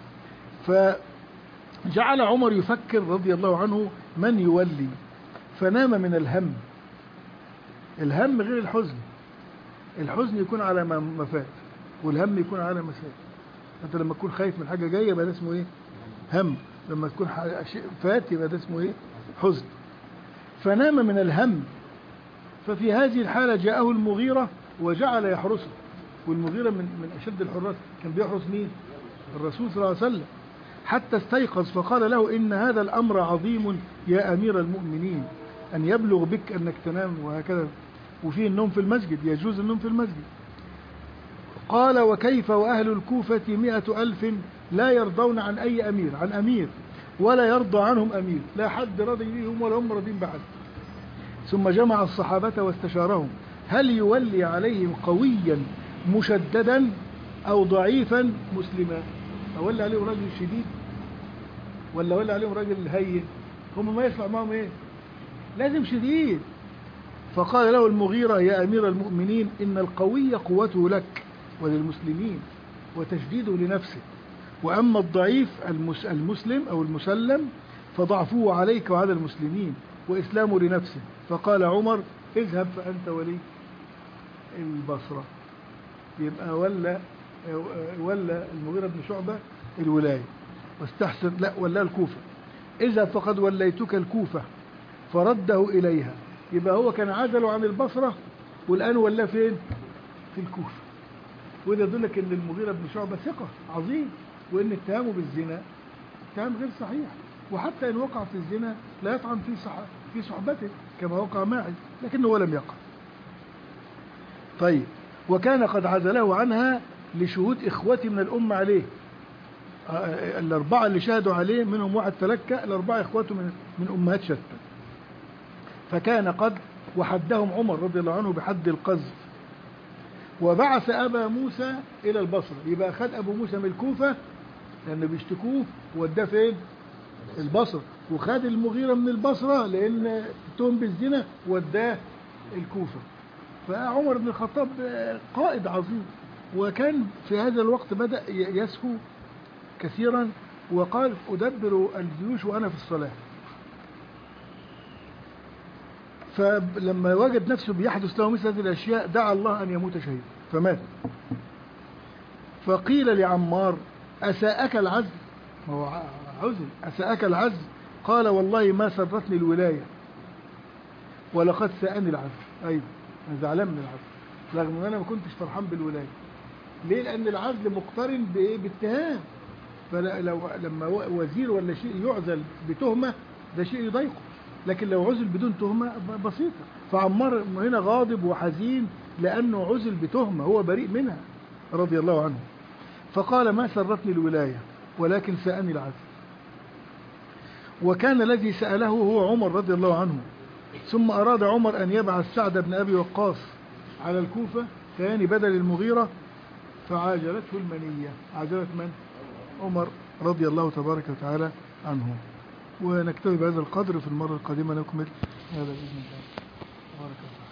فجعل عمر يفكر رضي الله عنه من يولي، فنام من الهم. الهم غير الحزن. الحزن يكون على ما فات، والهم يكون على ما سات. انت لما تكون خايف من حاجة جاية يبقى ده اسمه ايه؟ هم. لما تكون شيء فات يبقى ده اسمه ايه؟ حزن. فنام من الهم. ففي هذه الحالة جاءه المغيرة وجعل يحرسه. والمغيرة من أشد الحراس، كان بيحرس مين؟ الرسول صلى الله عليه وسلم. حتى استيقظ فقال له إن هذا الأمر عظيم يا أمير المؤمنين، أن يبلغ بك أنك تنام وهكذا، وفيه النوم في المسجد، يجوز النوم في المسجد. قال وكيف وأهل الكوفة 100,000 لا يرضون عن أي أمير، عن أمير ولا يرضى عنهم أمير، لا حد رضي بهم ولا هم راضين بحد. ثم جمع الصحابة واستشارهم هل يولي عليهم قويا مشددا أو ضعيفا مسلما؟ أولي عليهم راجل شديد ولا أولي عليهم راجل هين؟ هم ما يصلح معهم إيه؟ لازم شديد. فقال له المغيرة يا أمير المؤمنين إن القوي قوته لك وللمسلمين وتشديده لنفسه، وأما الضعيف المسلم أو المسلم فضعفوه عليك وعلى المسلمين وإسلامه لنفسه. فقال عمر اذهب فأنت ولي البصرة. يبقى ولا المغيرة بن شعبة الولاية واستحسن، لا ولا الكوفة. اذهب فقد وليتك الكوفة، فرده إليها. يبقى هو كان عزله عن البصرة والآن ولا فين؟ في الكوفة. وده يدلك ان المغيرة بن شعبة ثقة عظيم، وان اتهامه بالزنا اتهام غير صحيح، وحتى ان وقع في الزنا لا يطعن في صحبته كما وقع معي، لكنه لم يقع. طيب، وكان قد عزله عنها لشهود إخوتي من الأمة عليه. الأربعة اللي شهدوا عليه منهم واحد تلكى، الأربعة إخوته من أمهات شتى. فكان قد وحدهم عمر رضي الله عنه بحد القذف، وبعث أبا موسى إلى البصرة. يبقى خد أبو موسى من الكوفة لأنه بيشتكوه ووداه فين؟ البصرة. وخد المغيرة من البصرة لأن اتهم بالزنا وداه الكوفة. فعمر بن الخطاب قائد عظيم، وكان في هذا الوقت بدأ يسهو كثيرا، وقال أدبر الجيوش وأنا في الصلاة. فلما وجد نفسه بيحدث له مثل هذه الأشياء دعا الله أن يموت شهيدا فمات. فقيل لعمار أساءك العزل؟ هو عزل، أساءك العزل؟ قال والله ما سرتني الولاية ولقد ساءني العزل. أيوه أنا زعلان من العزل رغم أن أنا ما كنتش فرحان بالولاية. ليه؟ لأن العزل مقترن باتهام، لما وزير ولا شيء يعزل بتهمة ده شيء يضايقه، لكن لو عزل بدون تهمة بسيطة. فعمار هنا غاضب وحزين لأنه عزل بتهمة هو بريء منها رضي الله عنه. فقال ما سرتني الولاية ولكن سأني العزل. وكان الذي سأله هو عمر رضي الله عنه. ثم أراد عمر أن يبعث سعد بن أبي وقاص على الكوفة ثاني بدل المغيرة، فعاجلته المنية. عاجلت من؟ عمر رضي الله تبارك وتعالى عنه. ونكتفي بهذا القدر، في المرة القادمة نكمل هذا بإذن الله. بارك الله.